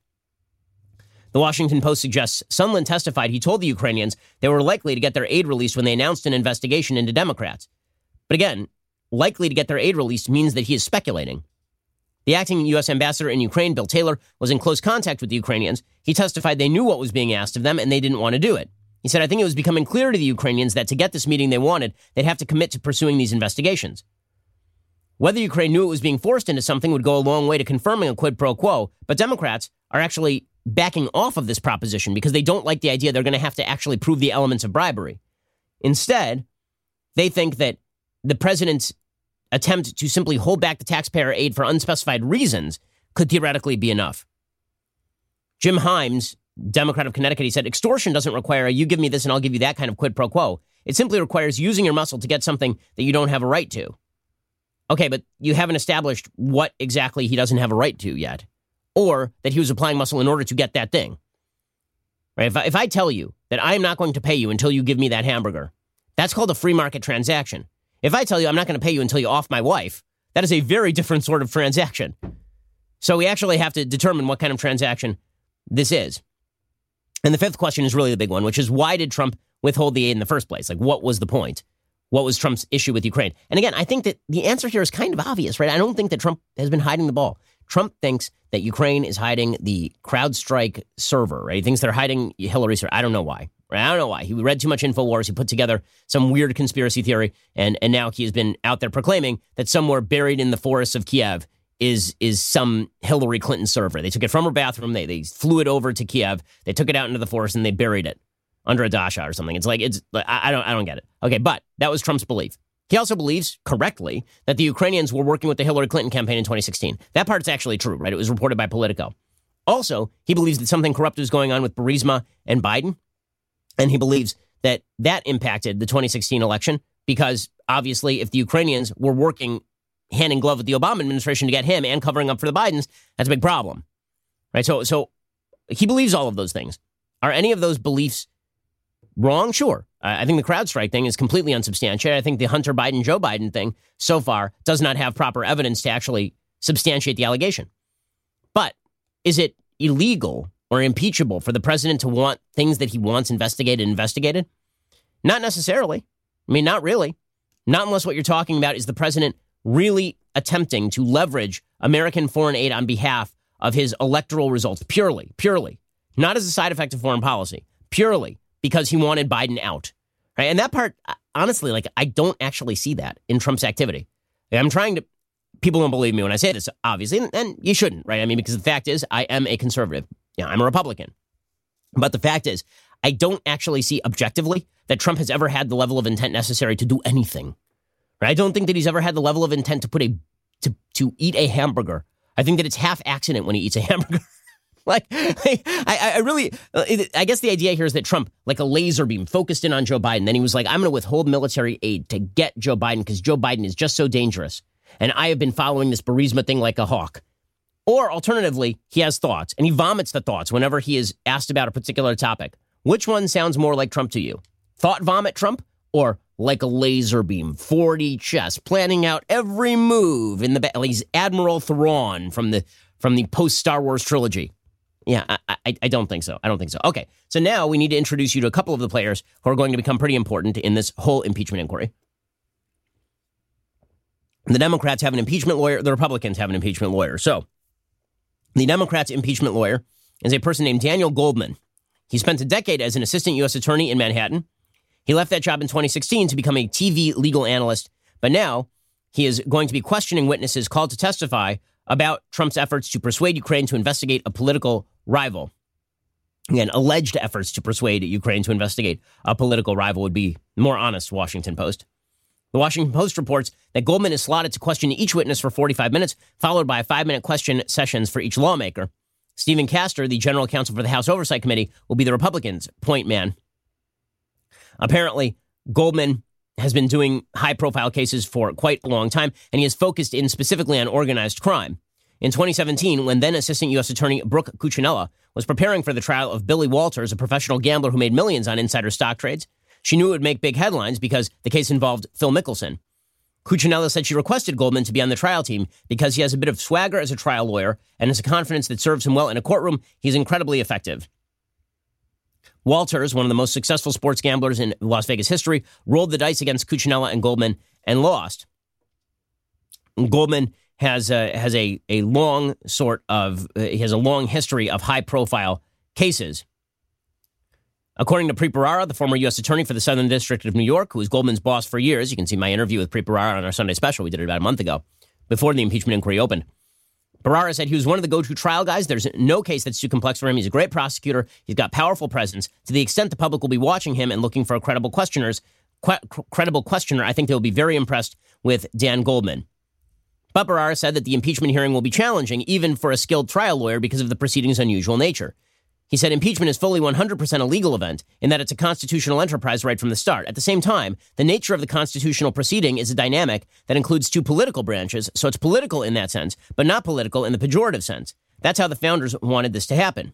The Washington Post suggests Sondland testified he told the Ukrainians they were likely to get their aid released when they announced an investigation into Democrats. But again, likely to get their aid released means that he is speculating. The acting U.S. ambassador in Ukraine, Bill Taylor, was in close contact with the Ukrainians. He testified they knew what was being asked of them and they didn't want to do it. He said, I think it was becoming clear to the Ukrainians that to get this meeting they wanted, they'd have to commit to pursuing these investigations. Whether Ukraine knew it was being forced into something would go a long way to confirming a quid pro quo, but Democrats are actually backing off of this proposition because they don't like the idea they're going to have to actually prove the elements of bribery. Instead, they think that the president's attempt to simply hold back the taxpayer aid for unspecified reasons could theoretically be enough. Jim Himes, Democrat of Connecticut, he said, extortion doesn't require a you give me this and I'll give you that kind of quid pro quo. It simply requires using your muscle to get something that you don't have a right to. Okay, but you haven't established what exactly he doesn't have a right to yet, or that he was applying muscle in order to get that thing. Right? If I tell you that I am not going to pay you until you give me that hamburger, that's called a free market transaction. If I tell you I'm not going to pay you until you off my wife, that is a very different sort of transaction. So we actually have to determine what kind of transaction this is. And the fifth question is really the big one, which is why did Trump withhold the aid in the first place? Like, what was the point? What was Trump's issue with Ukraine? And again, I think that the answer here is kind of obvious, right? I don't think that Trump has been hiding the ball. Trump thinks that Ukraine is hiding the CrowdStrike server, right? He thinks they're hiding Hillary's server. I don't know why. Right? I don't know why. He read too much InfoWars. He put together some weird conspiracy theory, and now he has been out there proclaiming that somewhere buried in the forests of Kiev is some Hillary Clinton server. They took it from her bathroom. They flew it over to Kiev. They took it out into the forest and they buried it under a dasha or something. I don't get it. Okay, but that was Trump's belief. He also believes, correctly, that the Ukrainians were working with the Hillary Clinton campaign in 2016. That part's actually true, right? It was reported by Politico. Also, he believes that something corrupt was going on with Burisma and Biden, and he believes that that impacted the 2016 election because, obviously, if the Ukrainians were working hand in glove with the Obama administration to get him and covering up for the Bidens, that's a big problem, right? So he believes all of those things. Are any of those beliefs wrong? Sure. I think the CrowdStrike thing is completely unsubstantiated. I think the Hunter Biden, Joe Biden thing so far does not have proper evidence to actually substantiate the allegation. But is it illegal or impeachable for the president to want things that he wants investigated? Not necessarily. I mean, not really. Not unless what you're talking about is the president really attempting to leverage American foreign aid on behalf of his electoral results, purely, not as a side effect of foreign policy, purely because he wanted Biden out. Right? And that part, honestly, I don't actually see that in Trump's activity. People don't believe me when I say this, obviously, and you shouldn't, right? I mean, because the fact is, I am a conservative. Yeah, I'm a Republican. But the fact is, I don't actually see objectively that Trump has ever had the level of intent necessary to do anything. Right? I don't think that he's ever had the level of intent to eat a hamburger. I think that it's half accident when he eats a hamburger. I guess the idea here is that Trump, like a laser beam, focused in on Joe Biden. Then he was like, I'm going to withhold military aid to get Joe Biden because Joe Biden is just so dangerous. And I have been following this Burisma thing like a hawk. Or alternatively, he has thoughts and he vomits the thoughts whenever he is asked about a particular topic. Which one sounds more like Trump to you? Thought vomit Trump or like a laser beam, 4D chess, planning out every move in the he's Admiral Thrawn from the post-Star Wars trilogy. Yeah, I don't think so. Okay, so now we need to introduce you to a couple of the players who are going to become pretty important in this whole impeachment inquiry. The Democrats have an impeachment lawyer. The Republicans have an impeachment lawyer. So the Democrats' impeachment lawyer is a person named Daniel Goldman. He spent a decade as an assistant U.S. attorney in Manhattan. He left that job in 2016 to become a TV legal analyst, but now he is going to be questioning witnesses called to testify about Trump's efforts to persuade Ukraine to investigate a political rival. Again, alleged efforts to persuade Ukraine to investigate a political rival would be more honest, Washington Post. The Washington Post reports that Goldman is slotted to question each witness for 45 minutes, followed by 5-minute question sessions for each lawmaker. Stephen Castor, the general counsel for the House Oversight Committee, will be the Republicans' point man. Apparently, Goldman has been doing high-profile cases for quite a long time, and he has focused in specifically on organized crime. In 2017, when then Assistant U.S. Attorney Brooke Cuccinella was preparing for the trial of Billy Walters, a professional gambler who made millions on insider stock trades, she knew it would make big headlines because the case involved Phil Mickelson. Cuccinella said she requested Goldman to be on the trial team because he has a bit of swagger as a trial lawyer and has a confidence that serves him well in a courtroom. He's incredibly effective. Walters, one of the most successful sports gamblers in Las Vegas history, rolled the dice against Cuccinella and Goldman and lost. Goldman has a long history of high-profile cases. According to Preet Bharara, the former U.S. attorney for the Southern District of New York, who was Goldman's boss for years, you can see my interview with Preet Bharara on our Sunday special. We did it about a month ago, before the impeachment inquiry opened. Bharara said he was one of the go-to trial guys. There's no case that's too complex for him. He's a great prosecutor. He's got powerful presence. To the extent the public will be watching him and looking for a credible questioner, I think they'll be very impressed with Dan Goldman. But Bharara said that the impeachment hearing will be challenging, even for a skilled trial lawyer, because of the proceeding's unusual nature. He said impeachment is fully 100% a legal event in that it's a constitutional enterprise right from the start. At the same time, the nature of the constitutional proceeding is a dynamic that includes two political branches, so it's political in that sense, but not political in the pejorative sense. That's how the founders wanted this to happen.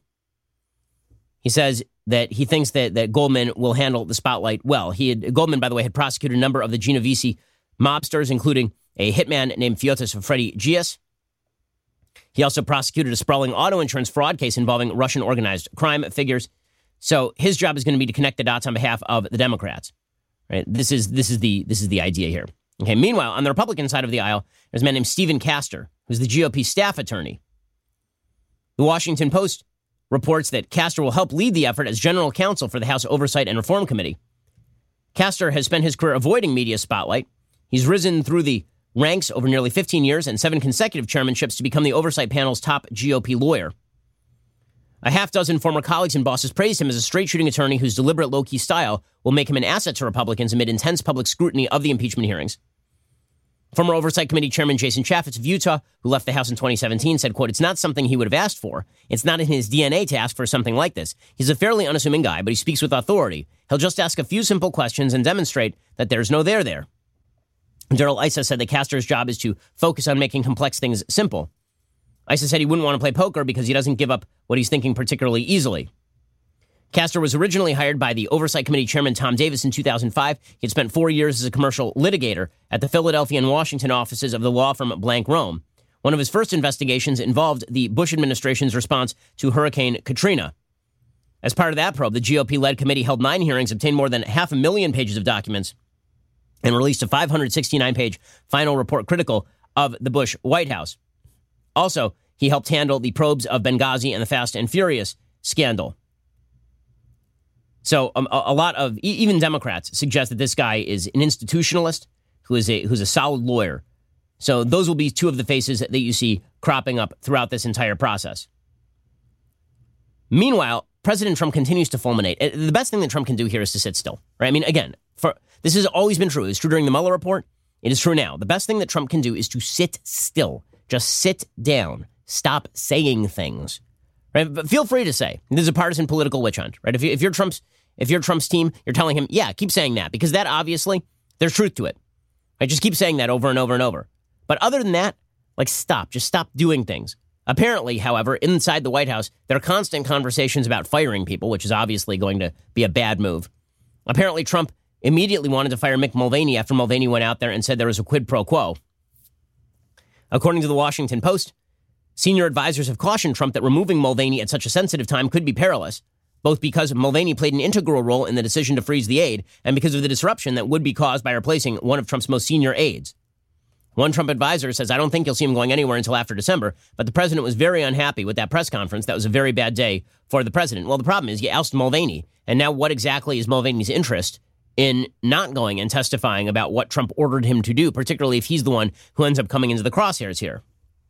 He says that he thinks that Goldman will handle the spotlight well. Goldman, by the way, had prosecuted a number of the Genovese mobsters, including a hitman named Fotis Freddy Gias. He also prosecuted a sprawling auto insurance fraud case involving Russian organized crime figures. So his job is going to be to connect the dots on behalf of the Democrats. Right? This is the idea here. Okay. Meanwhile, on the Republican side of the aisle, there's a man named Stephen Castor, who's the GOP staff attorney. The Washington Post reports that Castor will help lead the effort as general counsel for the House Oversight and Reform Committee. Castor has spent his career avoiding media spotlight. He's risen through the ranks over nearly 15 years and 7 consecutive chairmanships to become the oversight panel's top GOP lawyer. A half dozen former colleagues and bosses praised him as a straight-shooting attorney whose deliberate low-key style will make him an asset to Republicans amid intense public scrutiny of the impeachment hearings. Former Oversight Committee Chairman Jason Chaffetz of Utah, who left the House in 2017, said, quote, "It's not something he would have asked for. It's not in his DNA to ask for something like this. He's a fairly unassuming guy, but he speaks with authority. He'll just ask a few simple questions and demonstrate that there's no there." Darrell Issa said that Castor's job is to focus on making complex things simple. Issa said he wouldn't want to play poker because he doesn't give up what he's thinking particularly easily. Castor was originally hired by the Oversight Committee Chairman Tom Davis in 2005. He had spent 4 years as a commercial litigator at the Philadelphia and Washington offices of the law firm Blank Rome. One of his first investigations involved the Bush administration's response to Hurricane Katrina. As part of that probe, the GOP-led committee held 9 hearings, obtained more than 500,000 pages of documents, and released a 569-page final report critical of the Bush White House. Also, he helped handle the probes of Benghazi and the Fast and Furious scandal. So a lot of even Democrats suggest that this guy is an institutionalist who's a solid lawyer. So those will be two of the faces that you see cropping up throughout this entire process. Meanwhile, President Trump continues to fulminate. The best thing that Trump can do here is to sit still, right? I mean, again, this has always been true. It was true during the Mueller report. It is true now. The best thing that Trump can do is to sit still. Just sit down. Stop saying things. Right? But feel free to say. This is a partisan political witch hunt, right? If you're Trump's team, you're telling him, yeah, keep saying that, because that obviously, there's truth to it. Right? Just keep saying that over and over and over. But other than that, stop. Just stop doing things. Apparently, however, inside the White House, there are constant conversations about firing people, which is obviously going to be a bad move. Apparently, Trump immediately wanted to fire Mick Mulvaney after Mulvaney went out there and said there was a quid pro quo. According to the Washington Post, senior advisors have cautioned Trump that removing Mulvaney at such a sensitive time could be perilous, both because Mulvaney played an integral role in the decision to freeze the aid and because of the disruption that would be caused by replacing one of Trump's most senior aides. One Trump advisor says, "I don't think you'll see him going anywhere until after December," but the president was very unhappy with that press conference. That was a very bad day for the president. Well, the problem is you oust Mulvaney, and now what exactly is Mulvaney's interest in not going and testifying about what Trump ordered him to do, particularly if he's the one who ends up coming into the crosshairs here?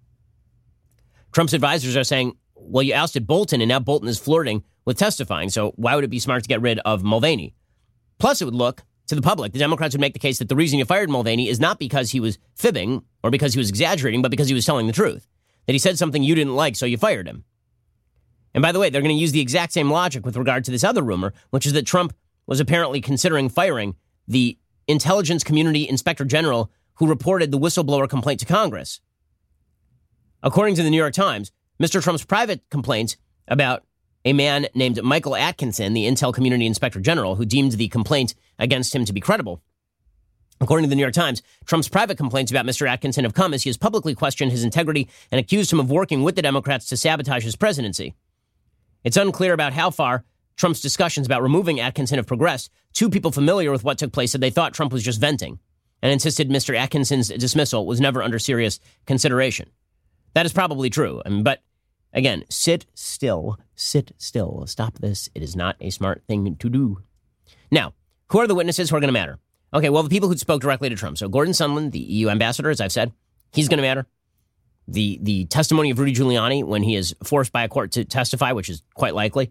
Trump's advisors are saying, well, you ousted Bolton, and now Bolton is flirting with testifying, so why would it be smart to get rid of Mulvaney? Plus, it would look to the public, the Democrats would make the case that the reason you fired Mulvaney is not because he was fibbing or because he was exaggerating, but because he was telling the truth, that he said something you didn't like, so you fired him. And by the way, they're going to use the exact same logic with regard to this other rumor, which is that Trump was apparently considering firing the intelligence community inspector general who reported the whistleblower complaint to Congress. According to the New York Times, Mr. Trump's private complaints about a man named Michael Atkinson, the Intel Community Inspector General, who deemed the complaint against him to be credible. According to the New York Times, Trump's private complaints about Mr. Atkinson have come as he has publicly questioned his integrity and accused him of working with the Democrats to sabotage his presidency. It's unclear about how far Trump's discussions about removing Atkinson have progressed. Two people familiar with what took place said they thought Trump was just venting and insisted Mr. Atkinson's dismissal was never under serious consideration. That is probably true, but again, sit still, stop this. It is not a smart thing to do. Now, who are the witnesses who are going to matter? Okay, well, the people who spoke directly to Trump. So Gordon Sondland, the EU ambassador, as I've said, he's going to matter. The testimony of Rudy Giuliani when he is forced by a court to testify, which is quite likely,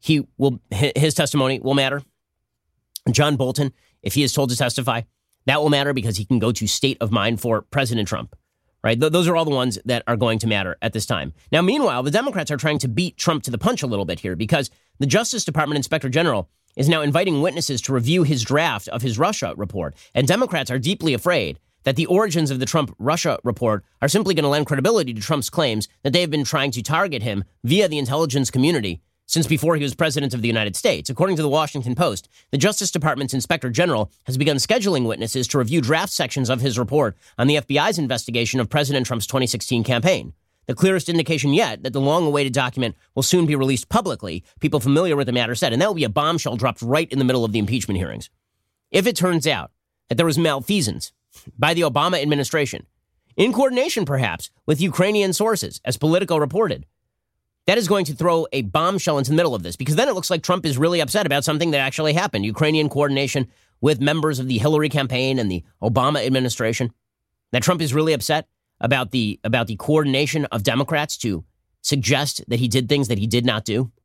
his testimony will matter. John Bolton, if he is told to testify, that will matter because he can go to state of mind for President Trump. Right? Those are all the ones that are going to matter at this time. Now, meanwhile, the Democrats are trying to beat Trump to the punch a little bit here because the Justice Department Inspector General is now inviting witnesses to review his draft of his Russia report. And Democrats are deeply afraid that the origins of the Trump-Russia report are simply going to lend credibility to Trump's claims that they have been trying to target him via the intelligence community since before he was president of the United States. According to the Washington Post, the Justice Department's Inspector General has begun scheduling witnesses to review draft sections of his report on the FBI's investigation of President Trump's 2016 campaign. The clearest indication yet that the long-awaited document will soon be released publicly, people familiar with the matter said, and that will be a bombshell dropped right in the middle of the impeachment hearings. If it turns out that there was malfeasance by the Obama administration, in coordination perhaps with Ukrainian sources, as Politico reported, that is going to throw a bombshell into the middle of this, because then it looks like Trump is really upset about something that actually happened. Ukrainian coordination with members of the Hillary campaign and the Obama administration. That Trump is really upset about the coordination of Democrats to suggest that he did things that he did not do.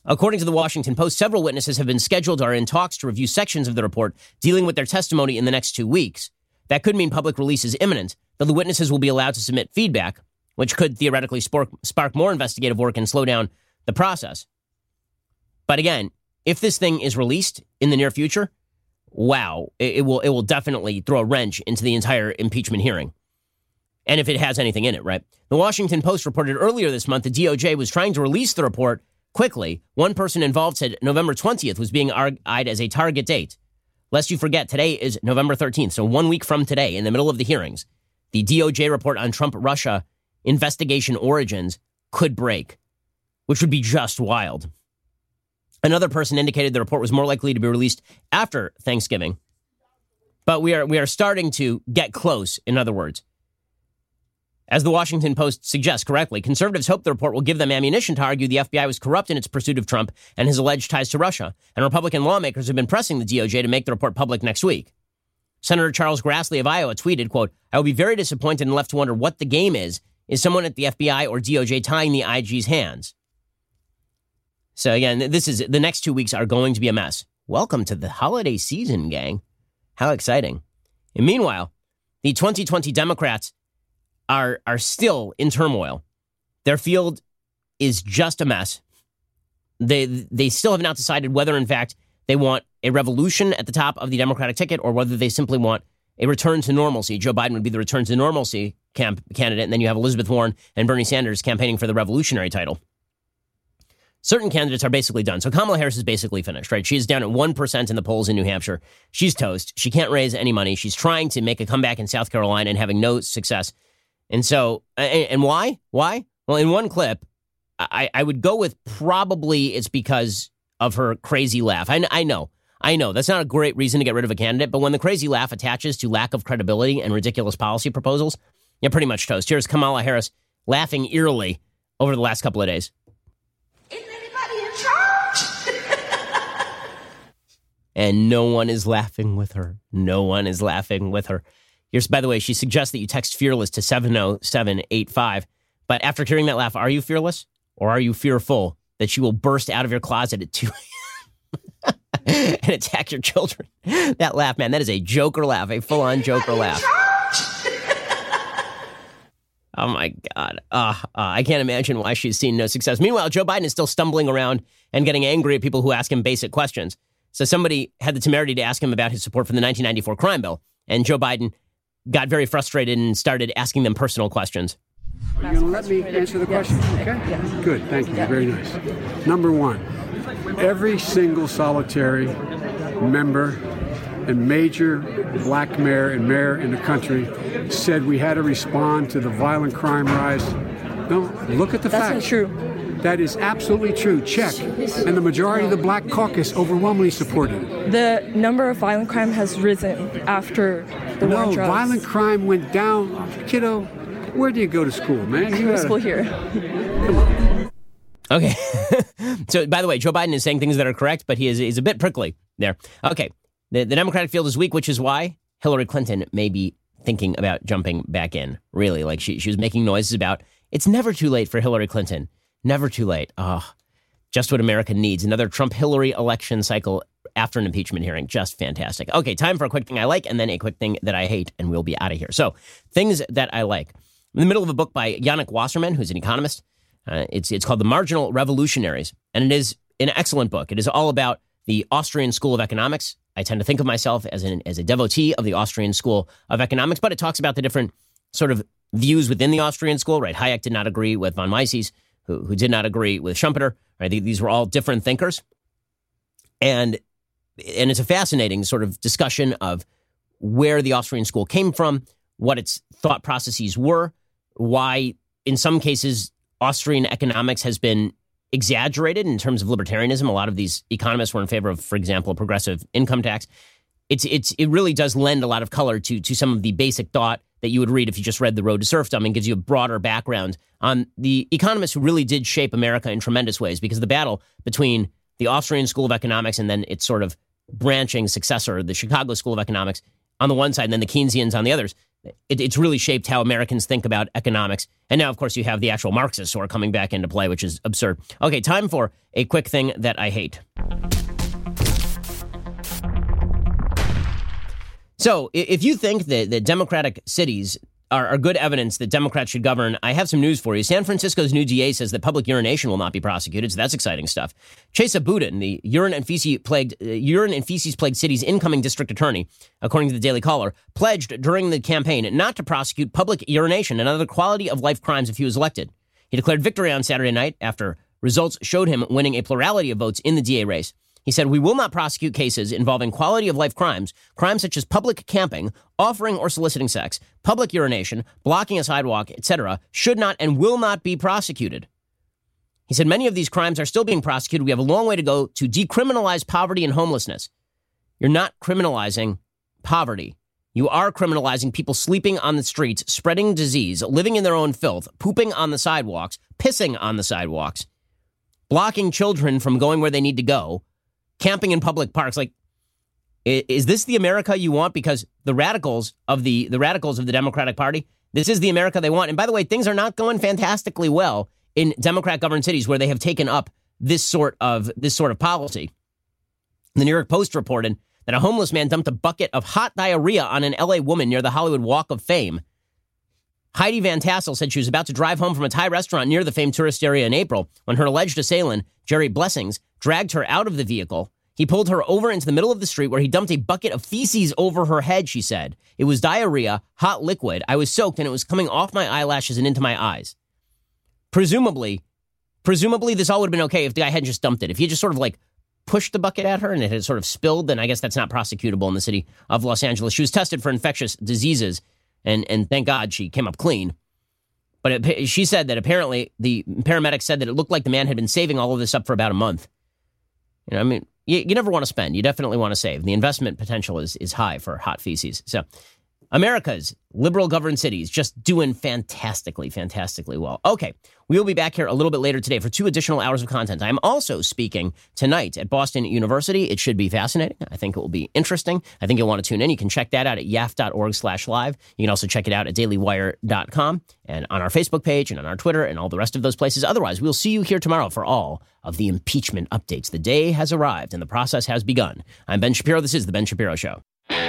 According to the Washington Post, several witnesses have been scheduled or are in talks to review sections of the report dealing with their testimony in the next 2 weeks. That could mean public release is imminent, though the witnesses will be allowed to submit feedback, which could theoretically spark more investigative work and slow down the process. But again, if this thing is released in the near future, wow, it will definitely throw a wrench into the entire impeachment hearing. And if it has anything in it, right? The Washington Post reported earlier this month the DOJ was trying to release the report quickly. One person involved said November 20th was being eyed as a target date. Lest you forget, today is November 13th, so 1 week from today, in the middle of the hearings, the DOJ report on Trump-Russia investigation origins could break, which would be just wild. Another person indicated the report was more likely to be released after Thanksgiving. But we are starting to get close, in other words. As the Washington Post suggests correctly, conservatives hope the report will give them ammunition to argue the FBI was corrupt in its pursuit of Trump and his alleged ties to Russia, and Republican lawmakers have been pressing the DOJ to make the report public next week. Senator Charles Grassley of Iowa tweeted, quote, "I will be very disappointed and left to wonder what the game is someone at the FBI or DOJ tying the IG's hands?" So again, the next 2 weeks are going to be a mess. Welcome to the holiday season, gang. How exciting. And meanwhile, the 2020 Democrats are still in turmoil. Their field is just a mess. They still have not decided whether, in fact, they want a revolution at the top of the Democratic ticket or whether they simply want a return to normalcy. Joe Biden would be the return to normalcy candidate, and then you have Elizabeth Warren and Bernie Sanders campaigning for the revolutionary title. Certain candidates are basically done. So Kamala Harris is basically finished, right? She's down at 1% in the polls in New Hampshire. She's toast. She can't raise any money. She's trying to make a comeback in South Carolina and having no success. And so, and why? Why? Well, in one clip, I would go with probably it's because of her crazy laugh. I know. That's not a great reason to get rid of a candidate, but when the crazy laugh attaches to lack of credibility and ridiculous policy proposals, you're pretty much toast. Here's Kamala Harris laughing eerily over the last couple of days. Is anybody in charge? And no one is laughing with her. No one is laughing with her. By the way, she suggests that you text fearless to 70785. But after hearing that laugh, are you fearless or are you fearful that she will burst out of your closet at 2 a.m. and attack your children? That laugh, man, that is a Joker laugh, a full-on Joker laugh. Oh, my God. I can't imagine why she's seen no success. Meanwhile, Joe Biden is still stumbling around and getting angry at people who ask him basic questions. So somebody had the temerity to ask him about his support for the 1994 crime bill, and Joe Biden got very frustrated and started asking them personal questions. Are you going to let me answer the question? Okay? Yes. Good. Thank you. Very nice. Number one, every single solitary member and major black mayor and mayor in the country said we had to respond to the violent crime rise. No, look at the facts. That's not true. That is absolutely true. Check. And the majority of the Black Caucus overwhelmingly supported it. The number of violent crime has risen after the war on drugs. No, violent crime went down. Kiddo, where do you go to school, man? I go to school here. Come on. Okay. So, by the way, Joe Biden is saying things that are correct, but he's a bit prickly there. Okay. The Democratic field is weak, which is why Hillary Clinton may be thinking about jumping back in. Really, like she was making noises about, it's never too late for Hillary Clinton. Never too late. Just what America needs. Another Trump-Hillary election cycle after an impeachment hearing. Just fantastic. Okay, time for a quick thing I like and then a quick thing that I hate, and we'll be out of here. So, things that I like. In the middle of a book by Yannick Wasserman, who's an economist. It's called The Marginal Revolutionaries, and it is an excellent book. It is all about the Austrian School of Economics. I tend to think of myself as a devotee of the Austrian School of Economics, but it talks about the different sort of views within the Austrian school, right? Hayek did not agree with von Mises, who did not agree with Schumpeter, right? These were all different thinkers. And it's a fascinating sort of discussion of where the Austrian school came from, what its thought processes were, why in some cases Austrian economics has been exaggerated in terms of libertarianism. A lot of these economists were in favor of, for example, a progressive income tax. It really does lend a lot of color to some of the basic thought that you would read if you just read The Road to Serfdom, and gives you a broader background on the economists who really did shape America in tremendous ways, because the battle between the Austrian School of Economics and then its sort of branching successor, the Chicago School of Economics, on the one side, and then the Keynesians on the others, it's really shaped how Americans think about economics. And now, of course, you have the actual Marxists who are coming back into play, which is absurd. Okay, time for a quick thing that I hate. So if you think that democratic cities are good evidence that Democrats should govern, I have some news for you. San Francisco's new DA says that public urination will not be prosecuted, so that's exciting stuff. Chesa Boudin, the urine and feces-plagued city's incoming district attorney, according to the Daily Caller, pledged during the campaign not to prosecute public urination and other quality-of-life crimes if he was elected. He declared victory on Saturday night after results showed him winning a plurality of votes in the DA race. He said, "We will not prosecute cases involving quality-of-life crimes such as public camping, offering or soliciting sex, public urination, blocking a sidewalk, etc., should not and will not be prosecuted." He said, "Many of these crimes are still being prosecuted. We have a long way to go to decriminalize poverty and homelessness." You're not criminalizing poverty. You are criminalizing people sleeping on the streets, spreading disease, living in their own filth, pooping on the sidewalks, pissing on the sidewalks, blocking children from going where they need to go, camping in public parks. Like, is this the America you want? Because the radicals of the Democratic Party, this is the America they want. And by the way, things are not going fantastically well in Democrat-governed cities where they have taken up this sort of policy. The New York Post reported that a homeless man dumped a bucket of hot diarrhea on an LA woman near the Hollywood Walk of Fame. Heidi Van Tassel said she was about to drive home from a Thai restaurant near the famed tourist area in April when her alleged assailant, Jerry Blessings, dragged her out of the vehicle. He pulled her over into the middle of the street where he dumped a bucket of feces over her head, she said. "It was diarrhea, hot liquid. I was soaked and it was coming off my eyelashes and into my eyes." Presumably this all would have been okay if the guy hadn't just dumped it. If he just sort of like pushed the bucket at her and it had sort of spilled, then I guess that's not prosecutable in the city of Los Angeles. She was tested for infectious diseases and thank God she came up clean. But she said that apparently the paramedics said that it looked like the man had been saving all of this up for about a month. You know, I mean, you never want to spend. You definitely want to save. The investment potential is high for hot feces. So America's liberal governed cities just doing fantastically well. Okay, we will be back here a little bit later today for 2 additional hours of content. I'm also speaking tonight at Boston University. It should be fascinating. I think it will be interesting. I think you'll want to tune in. You can check that out at yaf.org/live. You can also check it out at dailywire.com and on our Facebook page and on our Twitter and all the rest of those places. Otherwise, we'll see you here tomorrow for all of the impeachment updates. The day has arrived and the process has begun. I'm Ben Shapiro. This is The Ben Shapiro Show.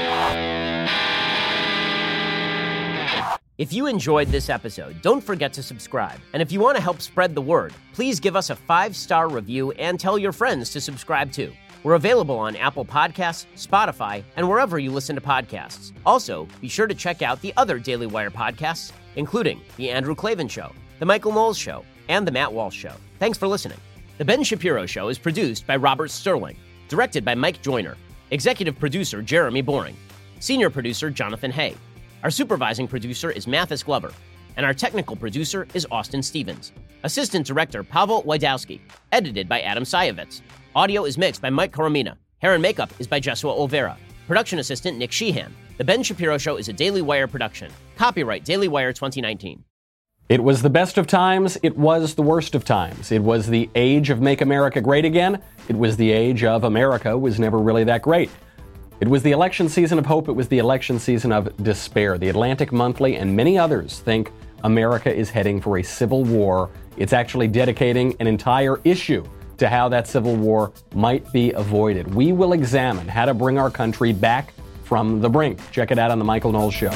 If you enjoyed this episode, don't forget to subscribe. And if you want to help spread the word, please give us a 5-star review and tell your friends to subscribe too. We're available on Apple Podcasts, Spotify, and wherever you listen to podcasts. Also, be sure to check out the other Daily Wire podcasts, including The Andrew Klavan Show, The Michael Knowles Show, and The Matt Walsh Show. Thanks for listening. The Ben Shapiro Show is produced by Robert Sterling, directed by Mike Joyner, executive producer Jeremy Boring, senior producer Jonathan Hay. Our supervising producer is Mathis Glover, and our technical producer is Austin Stevens. Assistant director Pavel Wydowski, edited by Adam Sayevitz. Audio is mixed by Mike Coromina. Hair and makeup is by Jesua Olvera. Production assistant Nick Sheehan. The Ben Shapiro Show is a Daily Wire production. Copyright Daily Wire 2019. It was the best of times. It was the worst of times. It was the age of Make America Great Again. It was the age of America was never really that great. It was the election season of hope. It was the election season of despair. The Atlantic Monthly and many others think America is heading for a civil war. It's actually dedicating an entire issue to how that civil war might be avoided. We will examine how to bring our country back from the brink. Check it out on The Michael Knowles Show.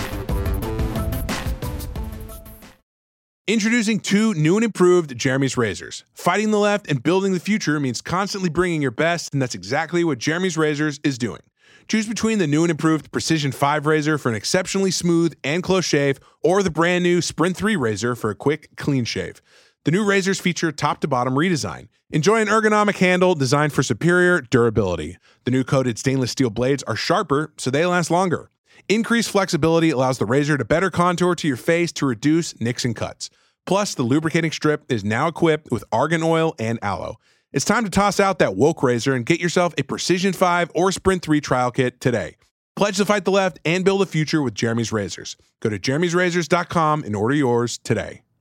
Introducing 2 new and improved Jeremy's Razors. Fighting the left and building the future means constantly bringing your best, and that's exactly what Jeremy's Razors is doing. Choose between the new and improved Precision 5 razor for an exceptionally smooth and close shave, or the brand new Sprint 3 razor for a quick, clean shave. The new razors feature top-to-bottom redesign. Enjoy an ergonomic handle designed for superior durability. The new coated stainless steel blades are sharper, so they last longer. Increased flexibility allows the razor to better contour to your face to reduce nicks and cuts. Plus, the lubricating strip is now equipped with argan oil and aloe. It's time to toss out that woke razor and get yourself a Precision 5 or Sprint 3 trial kit today. Pledge to fight the left and build a future with Jeremy's Razors. Go to jeremy'srazors.com and order yours today.